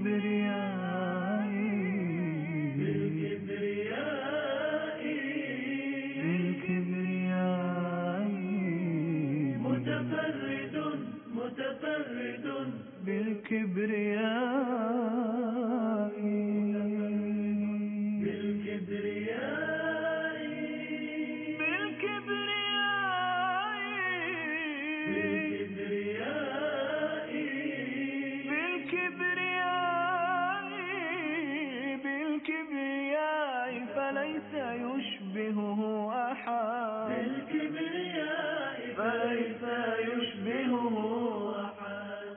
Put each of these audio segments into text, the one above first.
بالكبرياء متفرد بالكبرياء فليس يشبهه أحد. فليس يشبهه أحد.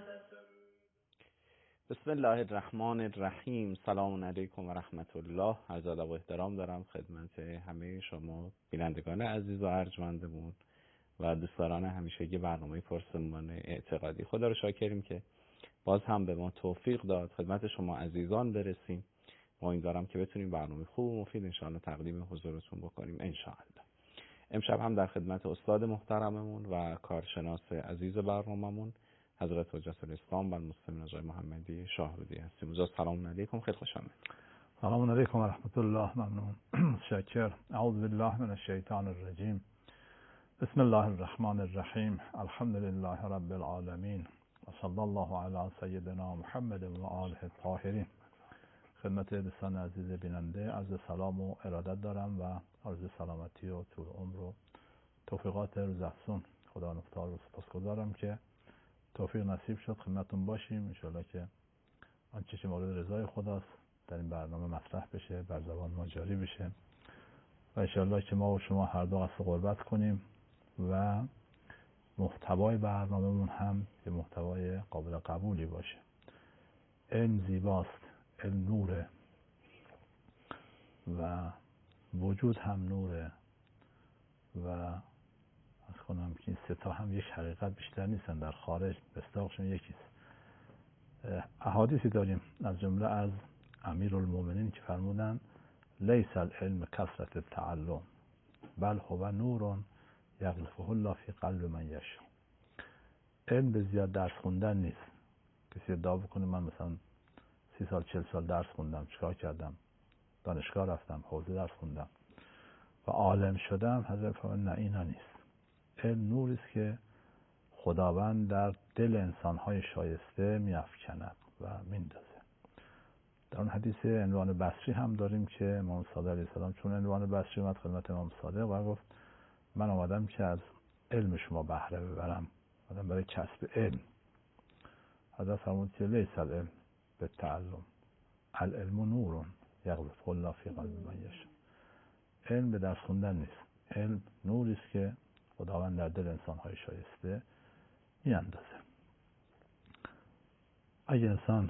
بسم الله الرحمن الرحیم. سلام علیکم و رحمت الله. عرض ادب و احترام دارم خدمت همه شما بینندگان عزیز و ارجمندمون و دوستداران همیشگی برنامه پرسمان اعتقادی. خدا رو شاکریم که باز هم به ما توفیق داد خدمت شما عزیزان برسیم. امیدوارم که بتونیم برنامه خوب و مفید انشاءالله تقدیم حضورتون بکنیم انشاءالله. امشب هم در خدمت استاد محترممون و کارشناس عزیز برنامه‌مون حضرت حجت الاسلام و المسلمین آقای محمدی شاهرودی هستیم. حضرت سلام علیکم، خیلی خوش آمدید. سلام علیکم و رحمت الله. ممنون. شاکر. اعوذ بالله من الشیطان الرجیم. بسم الله الرحمن الرحیم. الحمد لله رب العالمین و صلی الله علی سیدنا محمد و آله الطاهرین. خدمت دوستان عزیز بیننده عرض سلام و ارادت دارم و عرض سلامتی و طول عمر و توفیقات روز افزون خدا نفتار و سپاسگزارم که توفیق نصیب شد خدمتتون باشیم. انشاءالله که آنچه که مورد رضای خداست در این برنامه مطرح بشه، بر زبان ما جاری بشه و انشاءالله که ما و شما هر دو قصد قربت کنیم و محتوای برنامه‌مون هم یه محتوای قابل قبولی باشه. علم زیباست، علم نوره و وجود هم نوره و از کنم که این سه تا هم یک حقیقت بیشتر نیستن، در خارج مصداقشون یکیست. احادیثی داریم از جمله از امیرالمومنین که فرمودن لیس العلم کثرت التعلم بل هو نور یقذفه الله فی قلب من یشاء. علم به زیاد درس خوندن نیست. کسی ادعا بکنه من مثلا 30 سال 40 سال درس خوندم، چیکار کردم؟ دانشگاه رفتم، حوزه درس خوندم و عالم شدم. حضرت فرمودن نه، اینا نیست. علم نوری است که خداوند در دل انسان‌های شایسته می‌افکند و میندازه. در اون حدیث عنوان بصری هم داریم که امام صادق علیه السلام چون عنوان بصری اومد خدمت امام صادق و گفت من آمدم که از علم شما بهره ببرم، آمدم برای کسب علم. حضرت فرمود که لیس العلم بالتعلم العلم نور یقذفه الله فی قلب من یشاء. علم به درس خوندن نیست، علم نوری است که خداوند در دل انسان‌های شایسته میاندازه. اگه انسان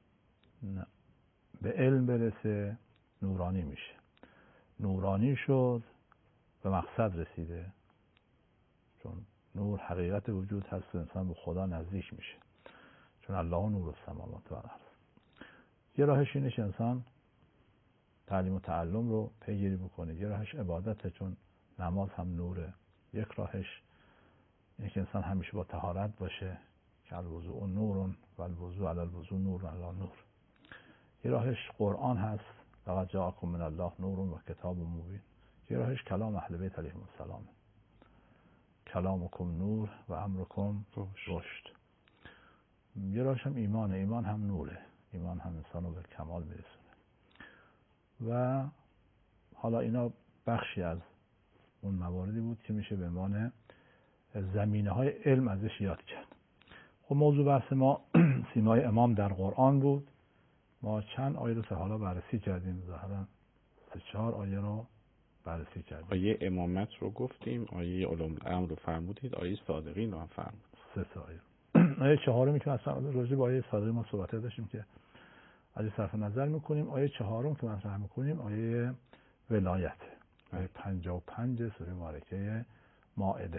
به علم برسه نورانی میشه. نورانی شد به مقصد رسیده، چون نور حقیقت وجود هست و انسان به خدا نزدیک میشه، چون الله نور السماوات و الارض. یه راهش اینه که انسان تعلیم و تعلم رو پیگیری بکنه، یه راهش عبادته چون نماز هم نوره، یک راهش اینه که انسان همیشه با طهارت باشه که الوضوء نور و الوضوء علی الوضوء نور علی نور. یه راهش قرآن هست، لقد جاءکم من الله نور و کتاب مبین. یه راهش کلام اهل بیت علیهم السلام، کلامکم نور و امرکم رشد. یه راهش هم ایمانه، ایمان هم نوره، ایمان هم انسانو به کمال میرسونه. و حالا اینا بخشی از اون مواردی بود که میشه به عنوان زمینه‌های علم ازش یاد کرد. خب موضوع بحث ما سیمای امام در قرآن بود. ما چند آیه رو تا حالا بررسی کردیم، ظاهرا 3-4 آیه رو بررسی کردیم. آیه امامت رو گفتیم، آیه علوم الامر رو فرمودید، آیه صادقین رو هم فرمودید. 3 آیه. آیه 4 که اصلا راجع به آیه صادقین ما صحبت داشتیم که از صرف نظر می‌کنیم. آیه 4 که مطرح می‌کنیم آیه ولایت، آیه 55 سوره مبارکه مائده.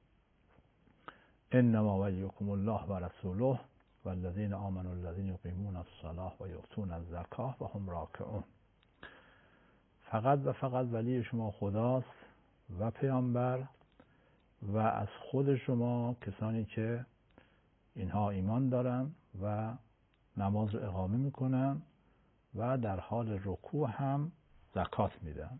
انما ولیکم الله و رسوله والذین آمنوا الذین یقیمون الصلاة و یؤتون الزکاة و هم راکعون. فقط و فقط ولی شما خداست و پیامبر و از خود شما کسانی که اینها ایمان دارن و نماز رو اقامه میکنن و در حال رکوع هم زکات میدن.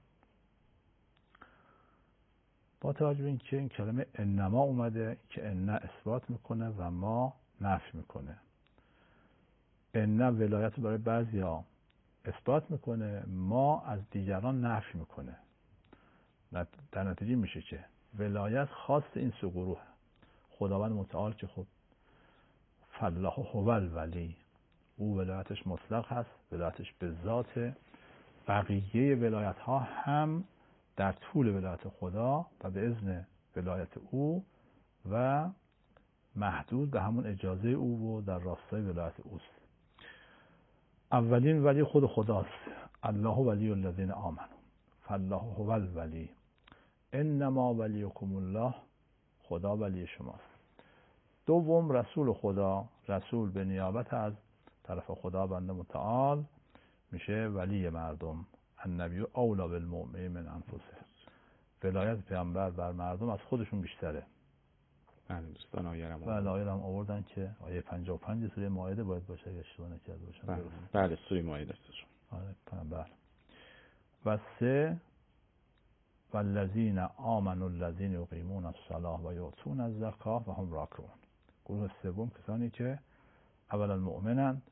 با توجه به اینکه این کلمه انما اومده که ان اثبات میکنه و ما نفی میکنه. ان ولایت برای بعضیا اثبات میکنه، ما از دیگران نفی میکنه. در نتیجه میشه که ولایت خاص این سه گروه، خداوند متعال که خب فالله هو الولی، او ولایتش مطلق هست، ولایتش به ذات. بقیه ولایت ها هم در طول ولایت خدا و به اذن ولایت او و محدود به همون اجازه او و در راستای ولایت اوست. اولین ولی خود خداست. الله ولی الذین آمنوا فالله هو الولی انما ولیکم الله، خدا ولی شماست. دوم رسول خدا، رسول به نیابت از طرف خدا بنده متعال میشه ولی مردم. النبی اولی بالمؤمنین من انفسهم، ولایت پیامبر بر مردم از خودشون بیشتره. بله دوستان آیرم آوردن که آیه 55 سوره مائده باید باشه اگه اشتباه نکرده باشم. بله سوره مائده است. بله. و سه والذین آمنوا الذین یقیمون الصلاة و یؤتون الزکاة و هم راکعون. گروه سوم کسانی که اولا مؤمنند،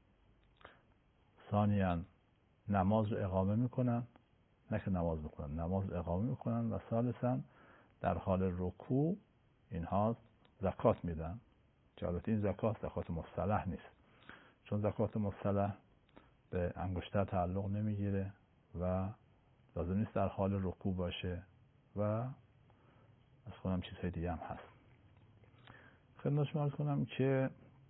ثانیاً نماز رو اقامه میکنن، نه که نماز میکنن، نماز اقامه میکنن، و ثالثاً در حال رکوع اینها زکات میدن. که البته این زکات مصطلح نیست، چون زکات مصطلح به انگشتر تعلق نمیگیره و لازم نیست در حال رکوع باشه و از خودم چیزهای دیگه هم هست. خدمت شما عرض کنم که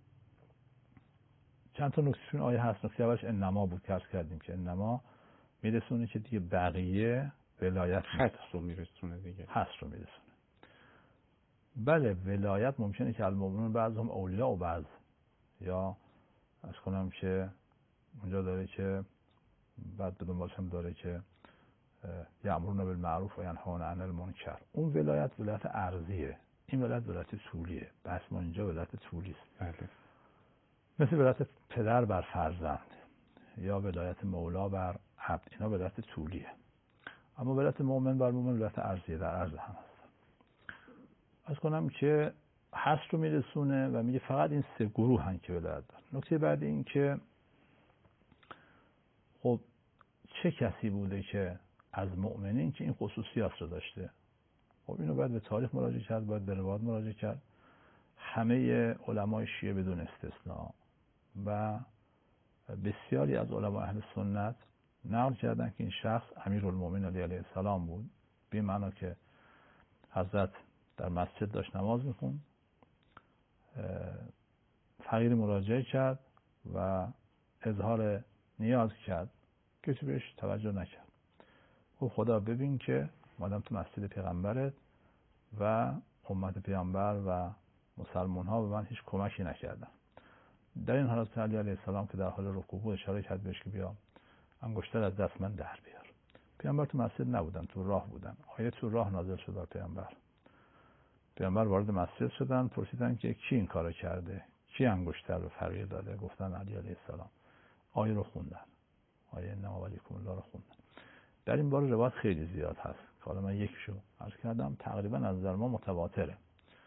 چند تا نکته آیه هست. نکته اولش انما بود که عرض کردیم که انما میرسونه که دیگه بقیه ولایت حس رو میرسونه دیگه، حس رو میرسونه. بله ولایت ممکنه که المؤمنون بعضهم اولیاء و بعض، یا از کنم که اونجا داره که بعد بدون باشم داره که یأمرون بالمعروف و ینهون عن المنکر. اون ولایت ارضیه، این ولایت طولیه. بس ما اینجا ولایت طولی است. بله. مثل ولایت پدر بر فرزند یا ولایت مولا بر عبد، اینا ولایت طولیه. اما ولایت مؤمن بر مؤمن ولایت ارضیه، در عرض هم هست. از کنم که حس رو میرسونه و میگه فقط این سه گروه هن که ولایت دارن. نکته بعد این که خب چه کسی بوده که از مؤمنین که این خصوصیات رو داشته؟ خب اینو باید به تاریخ مراجعه کرد، باید به روایات مراجعه کرد. همه علمای شیعه بدون استثناء و بسیاری از علمای اهل سنت نقل کردن که این شخص امیرالمومنین علی علیه السلام بود، به این معنا که حضرت در مسجد داشت نماز میخوند، فقیر مراجعه کرد و اظهار نیاز کرد، کسی بهش توجه نکرد. او خدا ببین که مادام تو مسجد پیغمبرت و امت پیغمبر و مسلمان ها به من هیچ کمکی نکردن. در این حالت علی علیه السلام که در حال رکوع بود اشاره کرد بهش که بیا انگشتر از دست من در بیار. پیغمبر تو مسجد نبودن، تو راه بودن. آیه تو راه نازل شد بر پیغمبر وارد مسجد شدن، پرسیدن که کی این کارو کرده، کی انگشتر رو فقیر داده؟ گفتن علی علیه السلام. آیه رو خوندن، آیه انما ولیکم الله رو خوندن. در این باره روایت خیلی زیاد هست که حالا من یکیشو عرض کردم، تقریبا از نظر ما متواتره.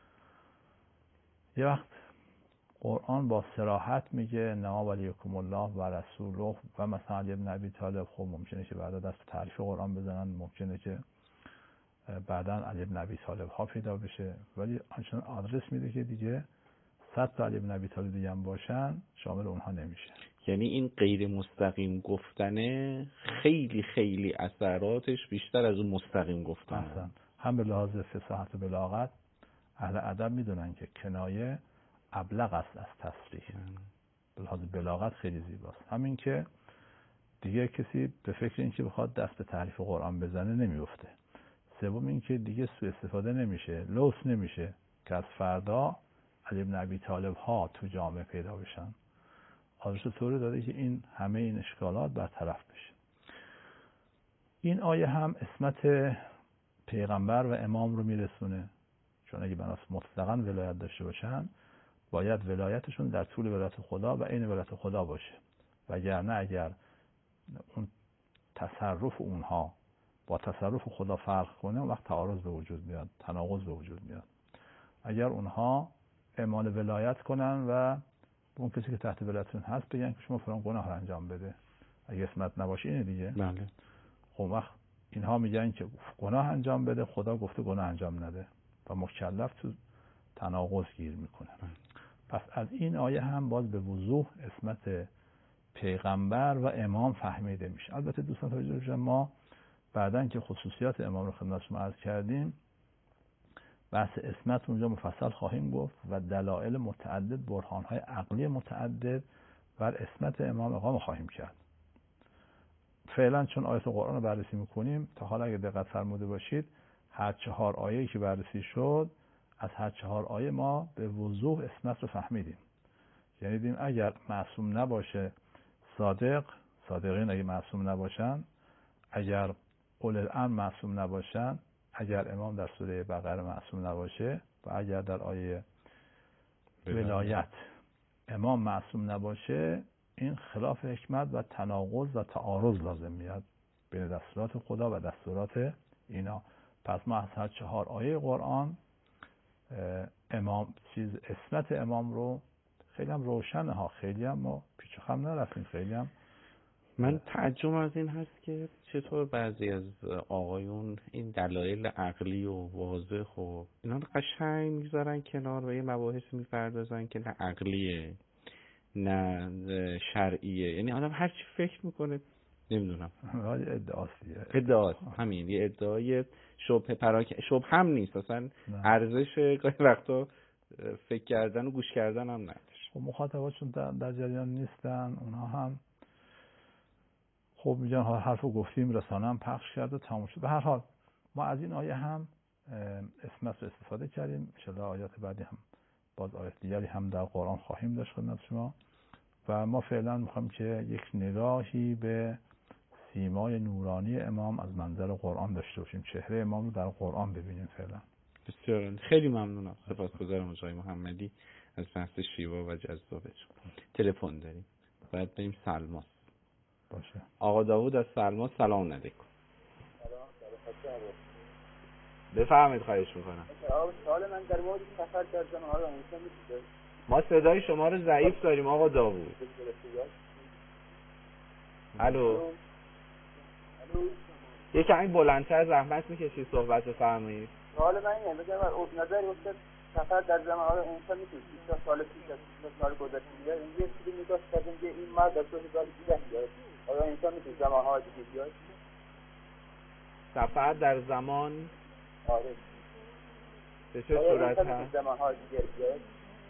یه وقت قرآن با صراحت میگه انما ولیکم الله و رسوله و مثلا علی بن ابی طالب. خب ممکنه که بعدا دست تعریف قرآن بزنن، ممکنه که بعدا علی بن ابی طالب ها پیدا بشه، ولی آنچنان آدرس میده که دیگه 100 تا علی بن ابی طالب دیگه هم باشن شامل اونها نمیشه. یعنی این غیر مستقیم گفتنه خیلی خیلی اثراتش بیشتر از اون مستقیم گفتنه. مثلا هم به لحاظ فصاحت و بلاغت اهل ادب میدونن که کنایه ابلغ است از تصریح. به لحاظ بلاغت خیلی زیباست. همین که دیگه کسی به فکر این که بخواد دست به تعریف قرآن بزنه نمیفته. سوم این که دیگه سوء استفاده نمیشه، لوس نمیشه که از فردا علی بن ابی طالب ها تو جامعه پیدا بشن. آدرس طوری داده که این همه این اشکالات برطرف بشه. این آیه هم اسمت پیغمبر و امام رو میرسونه، چون اگه بناس مطلقاً ولایت داشته باشن باید ولایتشون در طول ولایت خدا و عین ولایت خدا باشه، وگرنه اگر اون تصرف اونها با تصرف خدا فرق کنه اون وقت تعارض به وجود میاد، تناقض به وجود میاد. اگر اونها اعمال ولایت کنن و اون کسی که تحت ولایتشون هست بگن که شما فلان گناه رو انجام بده، اگه اسمت نباشه اینه دیگه. بله. خب وقت اینها میگن که گناه انجام بده، خدا گفته گناه انجام نده و مکلف تو تناقض گیر میکنه. پس از این آیه هم باز به وضوح اسمت پیغمبر و امام فهمیده میشه. البته دوستان توجه بشه، ما بعدن که خصوصیات امام رو خدمت شما عرض کردیم بحث اسمت اونجا مفصل خواهیم گفت و دلایل متعدد، برهانهای عقلی متعدد بر اسمت امام اقامه خواهیم کرد. فعلا چون آیات قرآن رو بررسی میکنیم، تا حالا اگه دقت فرموده باشید هر 4 آیه‌ای که بررسی شد، از هر 4 آیه ما به وضوح اسمت رو فهمیدیم. یعنی دیدیم اگر معصوم نباشه صادقین اگه معصوم نباشن، اگر اولو الامر معصوم نباشن، اگر امام در سوره بقره معصوم نباشه و اگر در آیه ولایت امام معصوم نباشه، این خلاف حکمت و تناقض و تعارض لازم میاد بین دستورات خدا و دستورات اینا. پس ما از هر 4 آیه قرآن اسمت امام رو خیلی هم روشنه ها، خیلی هم ما پیچ و خم نرفتیم، خیلی هم. من تعجب از این هست که چطور بعضی از آقایون این دلایل عقلی و واضح و اینا رو قشنگ میذارن کنار و یه مباحث میپردازن که نه عقلیه نه شرعیه. یعنی آدم هر چی فکر میکنه نمیدونم ادعاست همین، یه ادعای شبهه هم نیست اصلا، ارزش گاهی وقتا فکر کردن و گوش کردن هم نداره. خب مخاطباتشون در جریان نیستن، اونها هم خب میگن حرفو گفتیم، رسانه هم پخش کرد و تموم شد. به هر حال ما از این آیه هم اسمت رو استفاده کردیم. ان شاء الله آیات بعدی هم باز آیات دیگری هم در قرآن خواهیم داشت خدمت شما و ما فعلا میخوایم که یک نگاهی به سیمای نورانی امام از منظر قرآن داشته باشیم، چهره امام رو در قرآن ببینیم فعلا. بسیار خیلی ممنونم، سپاسگزارم آقای محمدی از بحث شیوا و جذابتون. تلفن داریم، باید بریم سلماس باشه. آقا داوود از سلماس، سلام علیکم. بفرمایید، خواهش میکنم. سوال من در مورد سفر در زمان ها انسان میشه. ما صدای شما رو ضعیف داریم آقا داوود. الو. یه کمی بلندتر زحمت میکشید صحبت بفرمایید. سوال من اینه، بگم از نظر وقت سفر در زمان ها انسان میشه 20 سال پیش از 20 سال گذشته میاد، یه چیزی نگاه کردیم که این مرد در 2010 میاد. آیا انسان میشه زمان ها دیگه بیاد؟ سفر در زمان آره. به چه صورت هست؟ زمان ها دیگه بیاد.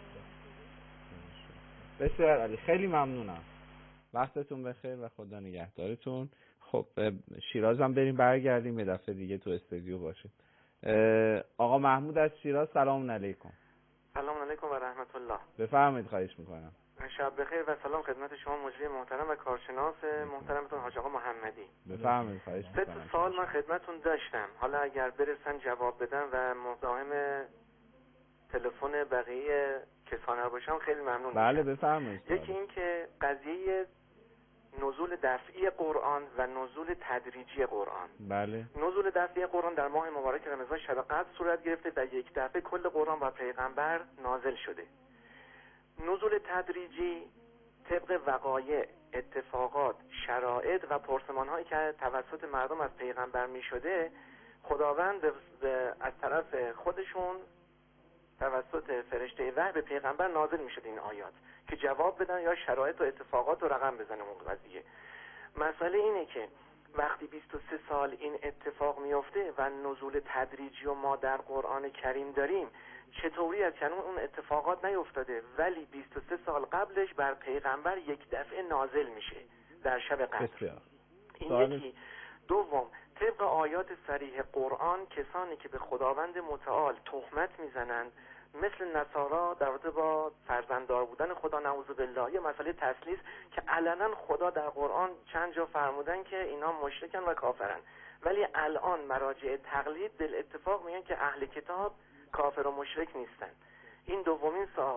بسیار عالی، خیلی ممنونم. وقتتون بخیر و خدا نگهدارتون. خب شیراز هم بریم برگردیم، یه دفعه دیگه تو استودیو باشیم. آقا محمود از شیراز، سلام علیکم. سلام علیکم و رحمت الله. بفرمایید، خواهش میکنم. شب بخیر و سلام خدمت شما مجری محترم و کارشناس محترمتون حاج آقا محمدی. بفرمایید، خواهش میکنم. 3 سوال من خدمتتون داشتم، حالا اگر برسن جواب بدن و مزاحم تلفن بقیه کسانه باشم خیلی ممنون. بله بفرمایید. یکی این که قضیه نزول دفعی قرآن و نزول تدریجی قرآن. بله. نزول دفعی قرآن در ماه مبارک رمضان شب قدر صورت گرفته و یک دفعه کل قرآن و پیغمبر نازل شده. نزول تدریجی طبق وقایع، اتفاقات، شرایط و پرسمان‌هایی که توسط مردم از پیغمبر می‌شده، خداوند از طرف خودشون توسط فرشته وحی به پیغمبر نازل می‌شد این آیات که جواب بدن یا شرایط و اتفاقات رو رقم بزنه اون قضیه. مسئله اینه که وقتی 23 سال این اتفاق میفته و نزول تدریجی و ما در قرآن کریم داریم، چطوری از کنون اون اتفاقات نیفتاده ولی 23 سال قبلش بر پیغمبر یک دفعه نازل میشه در شب قدر؟ این یکی. دوم، طبق آیات صریح قرآن کسانی که به خداوند متعال تهمت میزنند مثل نصارا در رابطه با فرزنددار بودن خدا نعوذ بالله، یه مسئله تثلیث که علنا خدا در قرآن چند جا فرمودن که اینا مشرکن و کافرن، ولی الان مراجع تقلید بالاتفاق میگن که اهل کتاب کافر و مشرک نیستن. این دومین سوال.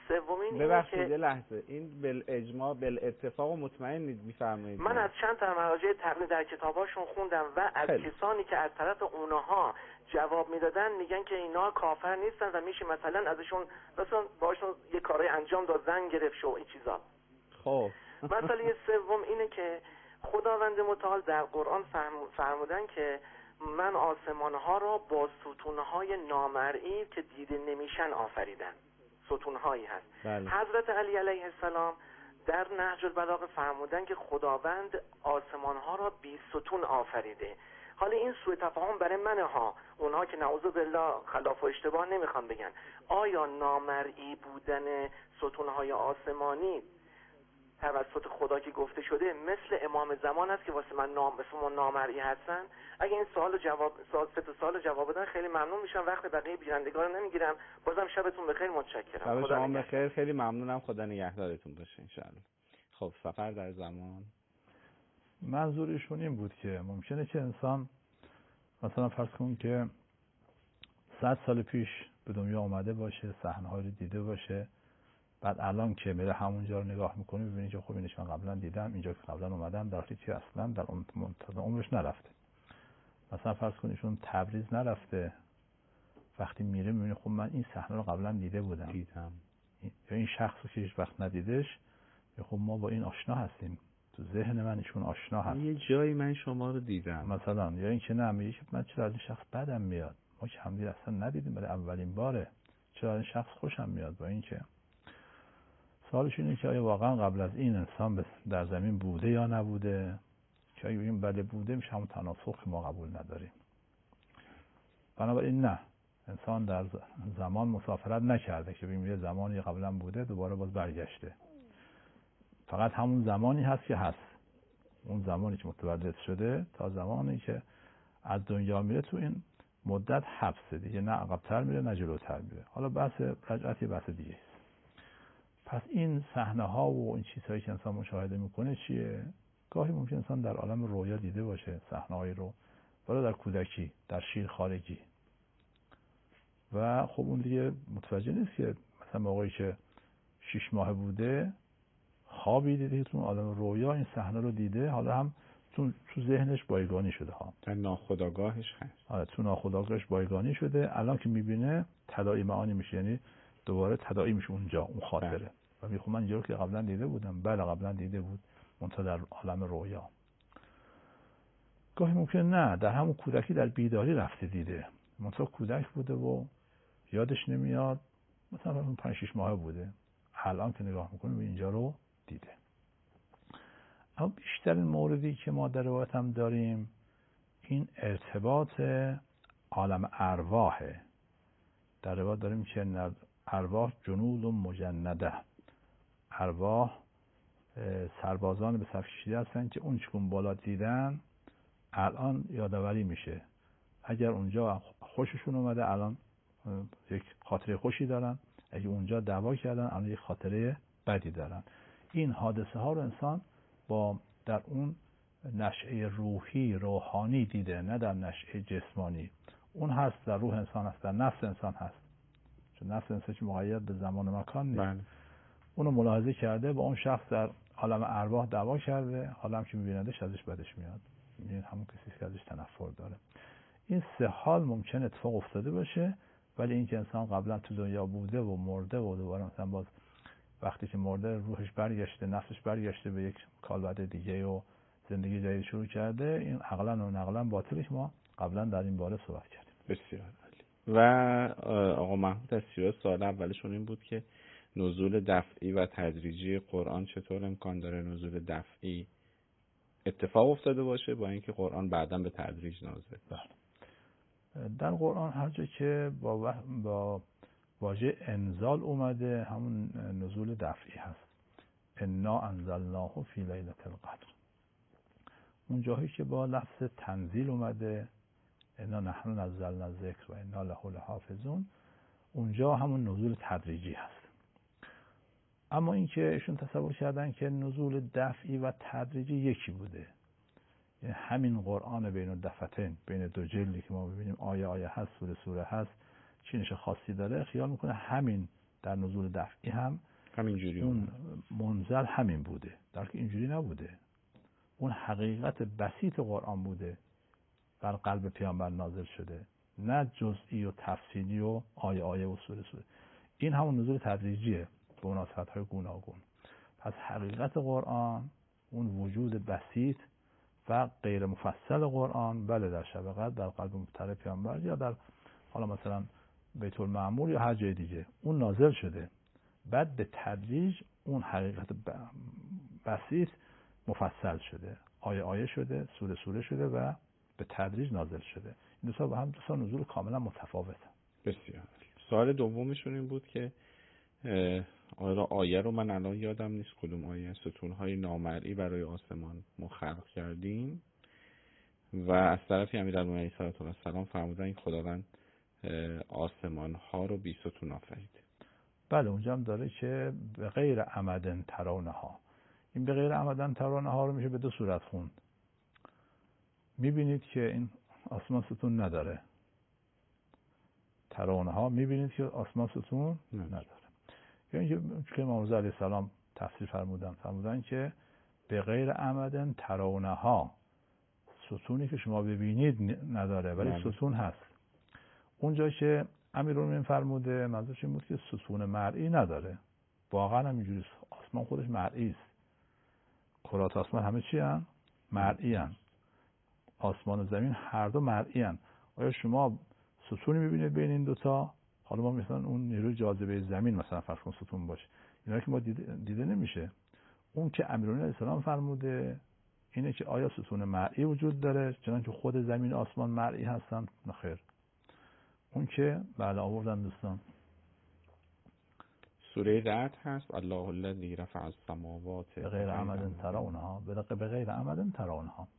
سومین اینه ببخشید که یه لحظه، این بالاجماع بالاتفاق و مطمئن میفرمایید؟ من از چند تا مراجع تقلید در کتاباشون خوندم و از کسانی که از طرف اونها جواب میدادن میگن که اینا کافر نیستن و میشه مثلا ازشون مثلا باشون یه کاری انجام داد، زن گرفت شو این چیزا. خب مسئله سوم اینه که خداوند متعال در قرآن فرمودن که من آسمانها را با ستونهای نامرئی که دیده نمیشن آفریدم. ستونهایی هست. بله. حضرت علی علیه السلام در نهج البلاغه فرمودن که خداوند آسمانها را بی ستون آفریده. حالا این سوء تفاهم برای منه ها، اونها که نعوذ بالله خلاف و اشتباه نمیخوان بگن. آیا نامرئی بودن ستونهای آسمانی توسط خدا که گفته شده مثل امام زمان است که واسه من نامرئی هستن؟ اگه این سوال جواب بدن خیلی ممنون میشم، وقت بقیه بینندگان رو نمیگیرم. بازم شبتون بخیر، متشکرم. خدا شما بخیر، خیلی ممنونم، خدا نگهدارتون باشه ان شاءالله. خب سفر در زمان، منظورشون این بود که ممکنه که انسان مثلا فرض کن که 100 سال پیش به دنیا آمده باشه، صحنه‌ها رو دیده باشه، بعد الان که میره همونجا رو نگاه میکنه ببینید که خب اینش من قبلا دیدم، اینجا که قبلا اومدم، در حالی که اصلا در منتظر عمرش نرفته. مثلا فرض کنیشون تبریز نرفته، وقتی میره میبینه خب من این صحنه رو قبلا دیدم یا این شخص رو که هیچ وقت ندیدش، خب ما با این آشنا هستیم، تو ذهن من ایشون آشنا هست، یه جایی من شما رو دیدم مثلا. یا این که نه میگه که من چرا از این شخص بدم میاد، ما که همدیگه اصلا ندیدیم، برای اولین باره چرا از این شخص خوشم میاد. با این که سوالش اینه که آیا واقعا قبل از این انسان در زمین بوده یا نبوده، که اگه بگیم بله بوده میشه همون تناسخ ما قبول نداریم. بنابراین نه، انسان در زمان مسافرت نکرده که بگیم یه زمانی قبلا بوده دوباره باز برگشته. فقط همون زمانی هست که هست، اون زمانی که متولد شده تا زمانی که از دنیا میره تو این مدت حبسه دیگه، نه عقب‌تر میره نه جلوتر میره. حالا بحث رجعت یه بحث دیگه است. پس این صحنه ها و این چیزهایی که انسان مشاهده میکنه چیه؟ گاهی ممکن انسان در عالم رویا دیده باشه صحنه هایی رو، ولی در کودکی، در شیرخوارگی، و خب اون دیگه متوجه نیست که مثلا موقعی که 6 ماه بوده خوابی دیده که تو عالم رویا این صحنه رو دیده، حالا هم تو ذهنش بایگانی شده ها، در ناخودآگاهش هست. آره تو ناخودآگاهش بایگانی شده، الان که میبینه تداعی معانی میشه، یعنی دوباره تداعی میشه اونجا اون خاطره و میگه من اینجا رو که قبلا دیده بودم، بله قبلا دیده بود، منتها در عالم رویا. گاهی ممکن نه در همون کودکی در بیداری رفته دیده، منتها کودک بوده و یادش نمیاد، مثلا 5-6 ماه بوده، الان که نگاه میکنه اینجا رو دیده. اما بیشترین موردی که ما در روایت هم داریم این ارتباط عالم ارواحه. در روایت داریم که ارواح جنود و مجنده، ارواح سربازان به صف کشیده هستن که اون چکون بالا دیدن الان یادآوری میشه، اگر اونجا خوششون اومده الان یک خاطره خوشی دارن، اگه اونجا دعوا کردن الان یک خاطره بدی دارن. این حادثه ها رو انسان با در اون نشأه روحی روحانی دیده، نه در نشأه جسمانی. اون هست در روح انسان هست، در نفس انسان هست، چون نفس انسان که مقید به زمان و مکان نیست. بله. اونو ملاحظه کرده، با اون شخص در عالم ارواح دعوا کرده، حالا هم که میبیندش ازش بدش میاد، میبین همون کسی که ازش تنفر داره. این 3 حال ممکن اتفاق افتاده باشه، ولی این که انسان قبلا تو دنیا بوده و مرده و دوباره مثلا باز وقتی که مرده روحش برگشته، نفسش برگشته به یک کالبد دیگه و زندگی جدید شروع کرده، این عقلا و نقلا باطله که ما قبلا در این باره صحبت کردیم. بسیار عالی. و آقا محمود از سوال اولشون این بود که نزول دفعی و تدریجی قرآن چطور امکان داره نزول دفعی اتفاق افتاده باشه با اینکه قرآن بعداً به تدریج نازل بشه؟ در قرآن هر جا که با واژه انزال اومده همون نزول دفعی هست. انا انزلناه فی لیلة القدر. اون جایی که با لفظ تنزیل اومده انا نحن نزلنا الذکر و انا له لحافظون، اونجا همون نزول تدریجی هست. اما اینکه ایشون تصور کردن که نزول دفعی و تدریجی یکی بوده، یعنی همین قرآن بین الدفتین، بین 2 جلدی که ما ببینیم آیه هست، سوره هست، چینش خاصی داره، خیال میکنه همین در نزول دفعی هم همینجوری اون منزل همین بوده، در که اینجوری نبوده. اون حقیقت بسیط قرآن بوده بر قلب پیامبر نازل شده، نه جزئی و تفصیلی و آیه آیه و سوره سوره. این همون نزول تدریجیه به مناسبت‌های گوناگون. پس حقیقت قرآن، اون وجود بسیط و غیر مفصل قرآن، بله در شب قدر در قلب مطهر پیامبر یا در حالا مثلا بیت المعمور یا هر جای دیگه اون نازل شده. بعد به تدریج اون حقیقت بسیط مفصل شده، آیه آیه شده، سوره سوره شده و به تدریج نازل شده. این دو تا با هم دو تا نزول کاملا متفاوته. بسیار. سوال دومشون این بود که آیه رو من الان یادم نیست کدوم آیه، ستونهای نامرئی برای آسمان ما خلق کردیم و از طرفی امیرالمومنین علیه السلام فرمودن که خداوند آسمان ها رو بی ستون آفرید. بله اونجا هم داره که به غیر عمدن ترونها. این به غیر عمدن ترونها رو میشه به دو صورت خوند. میبینید که این آسمان ستون نداره، ترونها میبینید که آسمان ستون نداره. یعنی که امام رضا علیه السلام تفسیر فرمودن که به غیر عمدن ترونها، ستونی که شما ببینید نداره ولی ستون هست. اونجا که امیرالمومنین فرموده منظورش این بود که ستون مرئی نداره. واقعا هم اینجوریه، آسمان خودش مرئی است. کرات آسمان همه چی هن؟ مرئی هن. آسمان و زمین هر دو مرئی هن. آیا شما ستونی میبینید بین این دوتا؟ حالا ما مثلا اون نیروی جاذبه زمین مثلا فرض کن ستون باشه، اینا که ما دیده نمیشه. اون که امیرالمومنین علیه السلام فرموده اینه که آیا ستون مرئی وجود داره چنانکه خود زمین و آسمان مرئی هستن؟ نه خیر. اون که بله آوردن دوستان سوره رعد هست الله الذی رفع السماوات به غیر عمد ترونها، به غیر عمد ترونها.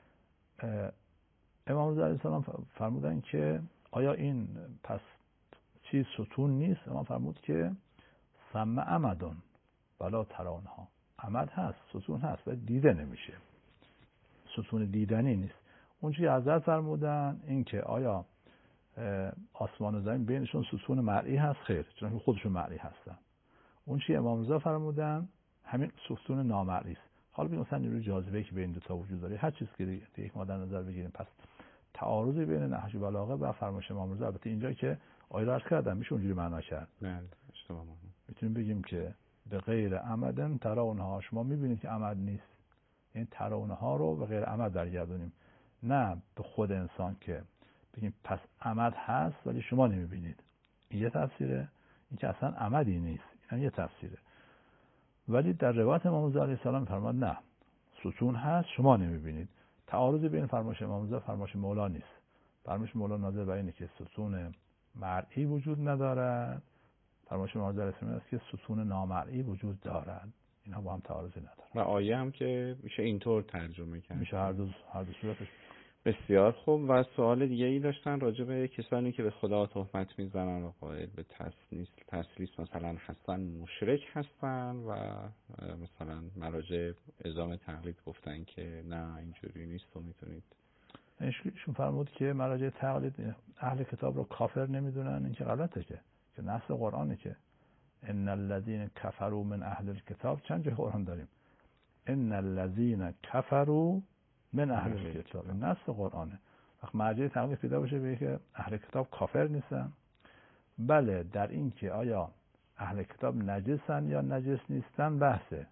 امام رضا علیه السلام فرمودن که آیا این پس چیز ستون نیست؟ امام فرمود که سم عمدون ولا ترونها. عمد هست، ستون هست ولی دیده نمیشه، ستون دیدنی نیست. اون چیزی حضرت فرمودن این که آیا آسمان و زمین بینشون ستون مرئی هست؟ خیر، چون خودشون مرئی هستن. اون چی امام رضا فرمودن همین ستون نامرئی است. حالا ببین مثلا نیروی جاذبه که بین دو تا وجود داره، هر چیزی که یک ما در نظر بگیریم، پس تعارضی بین نهج بلاغه و فرمایش امام رضا، البته اینجا که آیه رو عرض کردم میشه اونجوری معنا کرد. نه اشتباه میتونیم بگیم که به غیر عمدن ترونها، شما میبینید که عمد نیست، این ترونها رو به غیر عمد برگردونیم، نه به خود انسان که بگیم پس عمد هست ولی شما نمیبینید. این یه تفسیره. این که اصلا عمدی نیست، این یه تفسیره. ولی در روایت امام رضا علیه السلام فرمود نه، ستون هست شما نمیبینید. تعارضی بین فرمایش امام رضا فرمایش مولا نیست. فرمایش مولا ناظر بر اینه که ستون مرئی وجود ندارد، فرمایش امام رضا علیه السلام است که ستون نامرئی وجود دارد. اینها با هم تعارضی نداره. و آیه هم که میشه اینطور ترجمه کرد، میشه هر دو صورتش. بسیار خوب. و سوال دیگه ای داشتن راجع به کسانی که به خدا تهمت میزنن و قائل به تسلیس مثلا هستن مشرک هستن و مثلا مراجع اعزام تقلید گفتن که نه اینجوری نیست و میتونید. ایشون فرمود که مراجع تقلید اهل کتاب رو کافر نمیدونن. این که غلطه، که نص قرآنه که ان الذين كفروا من اهل الكتاب. چند جای قرآن داریم ان الذين كفروا من اهل الكتاب، نص قرآنه. وقت مرجع تقلید پیدا باشه به که اهل کتاب کافر نیستن. بله در این که آیا اهل کتاب نجسن یا نجس نیستن بحثه.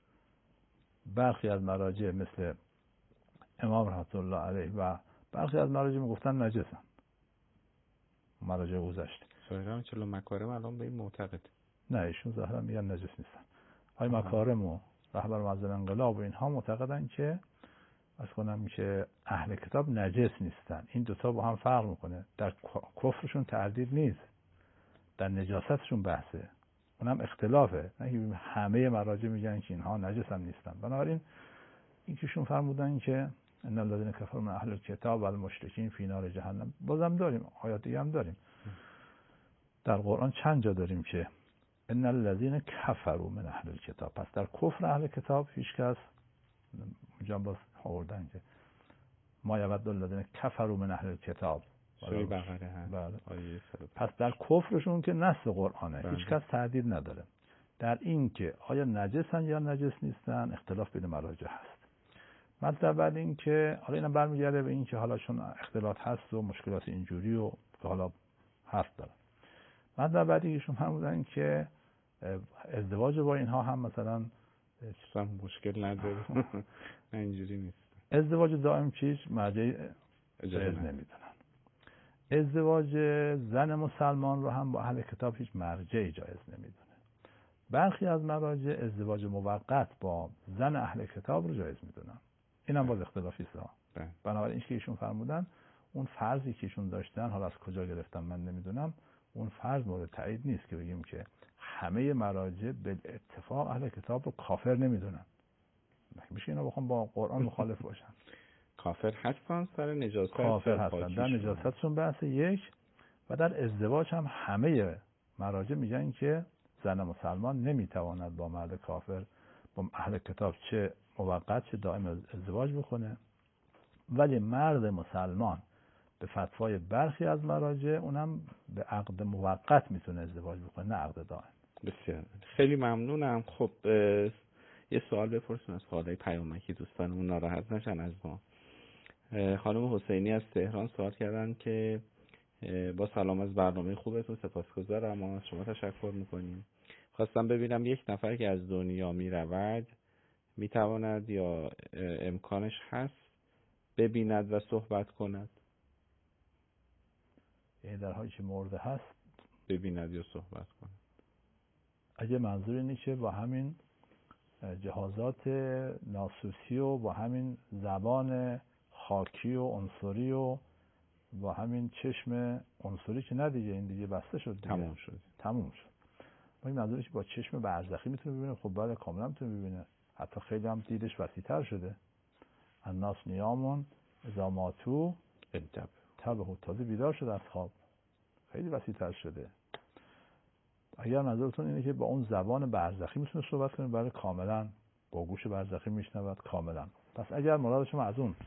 برخی از مراجع مثل امام رحمت الله علیه و برخی از مراجع میگفتن نجسن، مراجع گذشته. ظاهرا چلو مکارم الان به این معتقد نه، ایشون ظاهرا میگن نجس نیستن. های مکارم و رهبر معظم انقلاب و اینها معتقدن که کنم که اهل کتاب نجس نیستن. این دوتا با هم فرق میکنه. در کفرشون تردید نیست، در نجاستشون بحثه. اونم اختلافه، نه همه مراجع میگن که اینها نجس هم نیستن. بنابراین این کهشون فرمودن که ان الذين كفروا من اهل الكتاب والمشركين في نار جهنم. بازم داریم آیات دیگه هم داریم در قرآن، چند جا داریم که ان الذين كفروا من اهل الكتاب. پس در کفر اهل کتاب هیچ کس اونجا باز آوردن که ما یود الذین کفروا من اهل الکتاب، سوره بقره هست. بله. آیه پس در کفرشون که نص قرآنه، بله. هیچ کس تردید نداره. در این که آیا نجسن یا نجس نیستن اختلاف بین مراجع هست. مطلب بعد این که حالا اینم برمیگرده به این که حالا چون اختلاط هست و مشکلات اینجوری و که حالا هست دارن. مطلب بعدی ایشون فرمودن که ازدواج با اینها هم مثلا مشکل نداره. اینجوری نیست. ازدواج دائم چیز مرجع جایز نمیدونن. ازدواج زن مسلمان رو هم با اهل کتاب هیچ مرجعی جایز نمیدونه. برخی از مراجع ازدواج موقت با زن اهل کتاب رو جایز میدونن. اینم باز اختلافی است. بنابراین که ایشون فرمودن اون فرضی که ایشون داشتن، حالا از کجا گرفتن من نمیدونم، اون فرض مورد تایید نیست که بگیم که همه مراجع به اتفاق اهل کتاب رو کافر نمیدونن. میشه اینا بخوام با قرآن مخالف باشن. کافر هستن سر نجاست، کافر هستن در نجاستشون بحث یک، و در ازدواج هم همه مراجع میگن که زن مسلمان نمیتواند با مرد کافر با اهل کتاب چه موقت چه دائم ازدواج بکنه، ولی مرد مسلمان به فتوای برخی از مراجع اونم به عقد موقت میتونه ازدواج بکنه، نه عقد دائم. بسیار خیلی ممنونم. خب یه سوال بپرسیم از خالای پیامکی، دوستانمون ناراحت نشن از ما. خانم حسینی از تهران سوال کردن که با سلام از برنامه خوبتون سپاسگزارم، ما از شما تشکر میکنیم. خواستم ببینم یک نفر که از دنیا میرود میتواند یا امکانش هست ببیند و صحبت کند؟ یعنی در حالی که مرده هست ببیند یا صحبت کند. اگه منظور اینه که با همین جهازات ناسوسی و با همین زبان خاکی و عنصری و با همین چشم عنصری که نه دیگه، این دیگه بسته شد دیگه. تموم شد. ما این منظورش با چشم برزخی میتونه ببینه. خب بله کاملا میتونه ببینه، حتی خیلی هم دیدش وسیع‌تر شده. الناس نیامون اذا ماتوا انتبهوا، تازه بیدار شده از خواب، خیلی وسیع‌تر شده. اگر منظورتون اینه که با اون زبان برزخی میتونه صحبت کنه، بله کاملا با گوش برزخی میشنود کاملا. پس اگر مراد شما از اون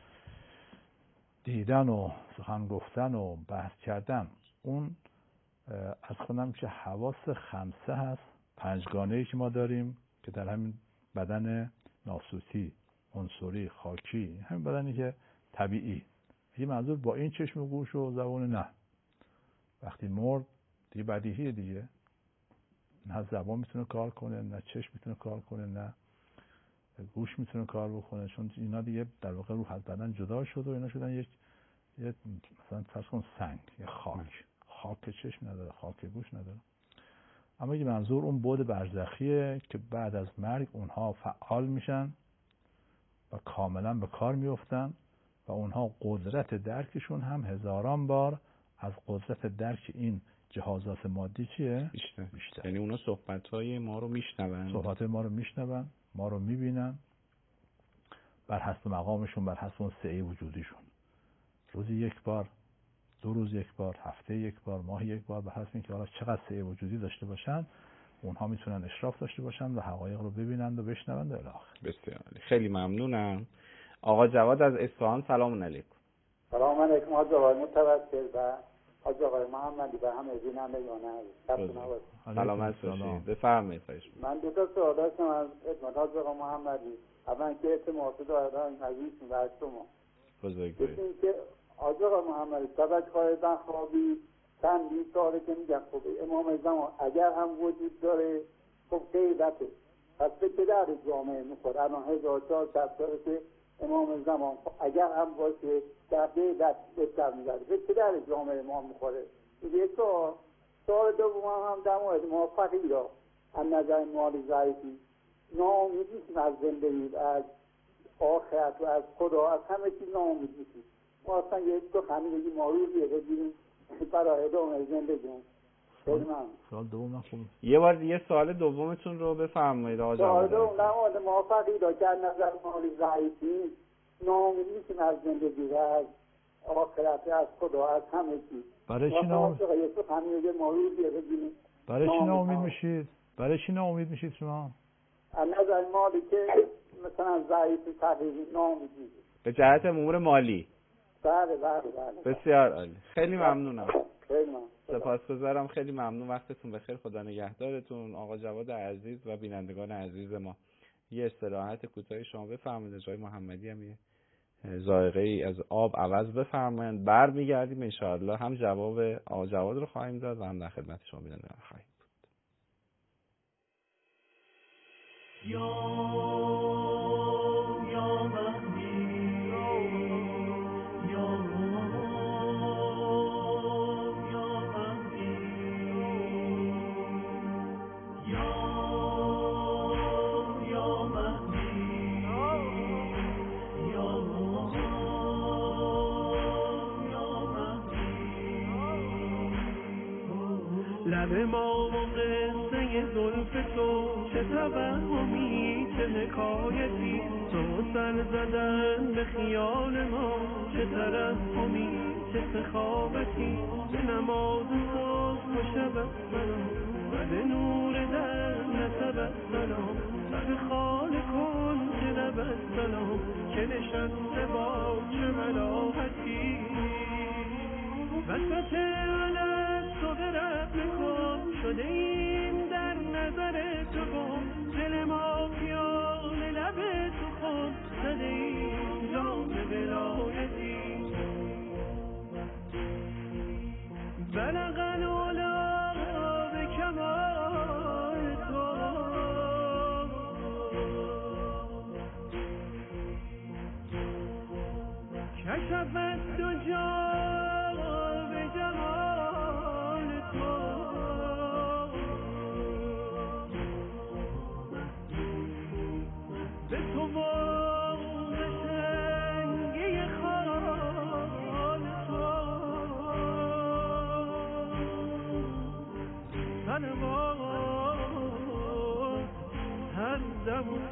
دیدن و سخن گفتن و بحث کردن، اون از خودم که حواس خمسه هست، پنجگانه‌ای که ما داریم که در همین بدن ناسوسی، عنصری، خاکی، همین بدنی که طبیعی، یه منظور با این چشم و گوش و زبان، نه وقتی مرد دیگه بدیهیه دیگه، نه زبان میتونه کار کنه، نه چشم میتونه کار کنه، نه گوش میتونه کار بکنه، چون اینا دیگه در واقع روح از بدن جدا شد و اینا شدن یک مثلا فرض کن سنگ یا خاک چشم نداره، خاک گوش نداره. اما یه منظور اون بعد برزخیه که بعد از مرگ اونها فعال میشن و کاملا به کار میفتن و اونها قدرت درکشون هم هزاران بار از قدرت درک این جهازات مادی چیه؟ بیشتر. یعنی اونا صحبت‌های ما رو میشنون، ما رو میبینن، بر حسب مقامشون، بر حسب اون سعی وجودیشون، روزی یک بار، 2 روز یک بار، هفته یک بار، ماه یک بار، به حسب اینکه حالا چقدر سعی وجودی داشته باشن اونها میتونن اشراف داشته باشن و حقایق رو ببینند و بشنوند و الی آخر. بسیار خیلی ممنونم. آقا جواد از اصفهان، سلام علیکم. سلام علیکم آقای متوکل و آقای محمدی و همه بینندگان عزیز. سلامت باشید. بفرمایید. من دو تا سوال داشتم از آقای محمدی. اولا که اعتماد دارن عزیز و شما بزرگواری. این که آقای محمدی طبقه‌های خوابی چندین ساله که میگن خب امام زمان اگر هم وجود داره خب غیبته، پس به چه در جامعه میخوره؟ الان 1400 ساله که امام زمان اگر هم باشه در غیبت بهتر میبره، به چه در جامعه ما میخوره؟ یه سوال دوم هم در مورد ما فقیرا از نظر مالی ضعیفی ناامید نیستیم از زندگی، از آخرت و از خدا، از همه چیز ناامید نیستیم. ما اصلا یه سخنی بگیم ما روزیه بگیریم برای ادامه زندگیمون. خیلی ممنون. سوال دوم خوب. یه سوال دومتون رو بفرمایید آقا جواد. سوال دوم در مورد ما فقیرا که از نظر مالی ضعیفی ناامید نیستیم از زندگی و از آخرت، از خدا، از همه چیز. برای چی ناامید میشید شما؟ از نظر مالی که مثلا ضعیفی تقریبی ناامید میشید. به جهت امور مالی. بله. بسیار عالی، خیلی ممنونم. خیلی ممنون. سپاسگزارم، خیلی ممنون، وقتتون بخیر، خدا نگهدارتون. آقا جواد عزیز و بینندگان عزیز ما، یه استراحت کوتاهی شما بفرمایید. جای محمدی هم یه ذائقه ای از آب عوض بفرمایید، برمیگردیم ان شاء الله هم جواب آقا جواد رو خواهیم داد و هم در خدمت شما بینندگان خواهیم بود. لب ما و قصه زلف تو، چه توهمی چه حکایتی، تو سر زدن به خیال ما، چه ترحمی چه سخاوتی، به نماز صبح و شب سلام، و به نور در نسب سلام، و به خال کن که لب سلام، که نشسته با چه ملاحتی، وسط علم تو به رحم کن، شده این در نظر تو گم، دل ما پیال لب تو خون، زده این جام ولایتی، بلغ العلا به کمال تو، کشف الدجا به جمال تو، به تو و قشنگی خال تو، صلوات هر دم و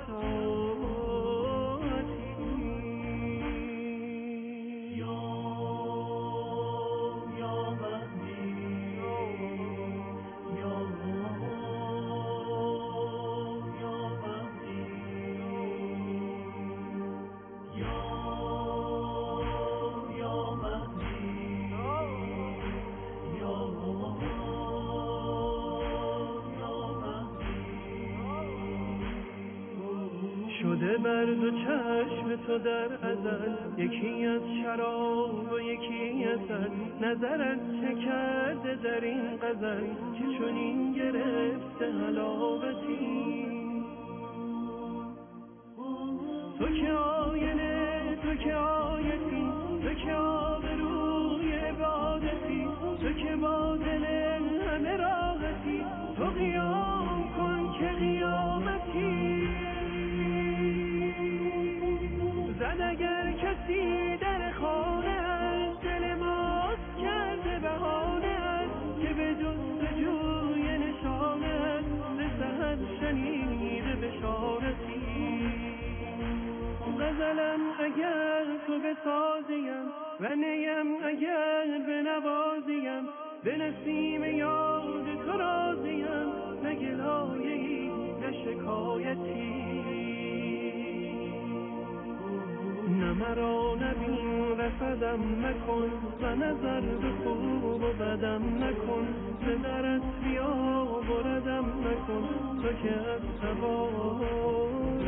ساعتی، شده بر دو چشم تو در ازل، یکی از شراب و یکی ازل، نظرت چه کرده در این غزل، که چنین گرفته حلاوتی، تو که آینه، تو که آیتی، تو که آبروی عبادتی، تو که با دل همه راحتی، تو قیام کن که قیامتی، زد اگر کسی در خانه از دل ماست کرده بهانه است، که به جستجوی نشانه است، ز سحر شنیده بشارتی، غزلم اگر تو بسازیم و نیم اگر بنوازیم، به نسیم یاد تو راضیم، نه گلایه‌ای نه شکایتی، نه مرا نبین رسدم مکن، و نظر به خوب و بدم نکن، به درت بیا بردم نکن، تو که از سوار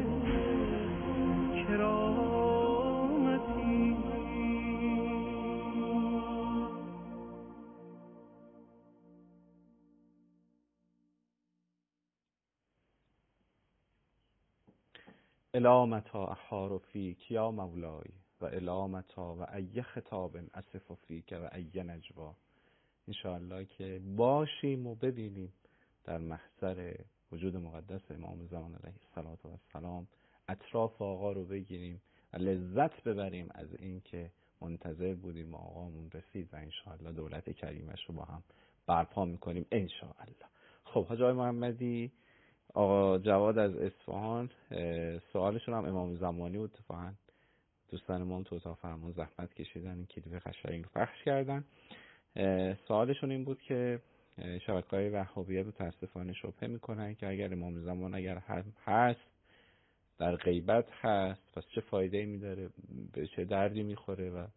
کرامتی. الامتا احار فیک یا مولای، و الامتا و ای خطاب اصف فیک و ای نجوا. انشاءالله که باشیم و ببینیم در محضر وجود مقدس امام زمان علیه السلام، اطراف آقا رو بگیریم و لذت ببریم از این که منتظر بودیم آقامون رسید و انشاءالله دولت کریمش رو با هم برپا میکنیم انشاءالله. خب حاج آقای محمدی، آقا جواد از اصفهان، سوالشون هم امام زمانی بود. اتفاقا دوستان امام تو اتاق فرمان زحمت کشیدن، این کلیپ قشنگ رو پخش کردن. سوالشون این بود که شبکه‌های وهابیه متاسفانه شبهه میکنن که اگر امام زمان اگر هست در غیبت هست، پس چه فایده‌ای میداره، به چه دردی میخوره و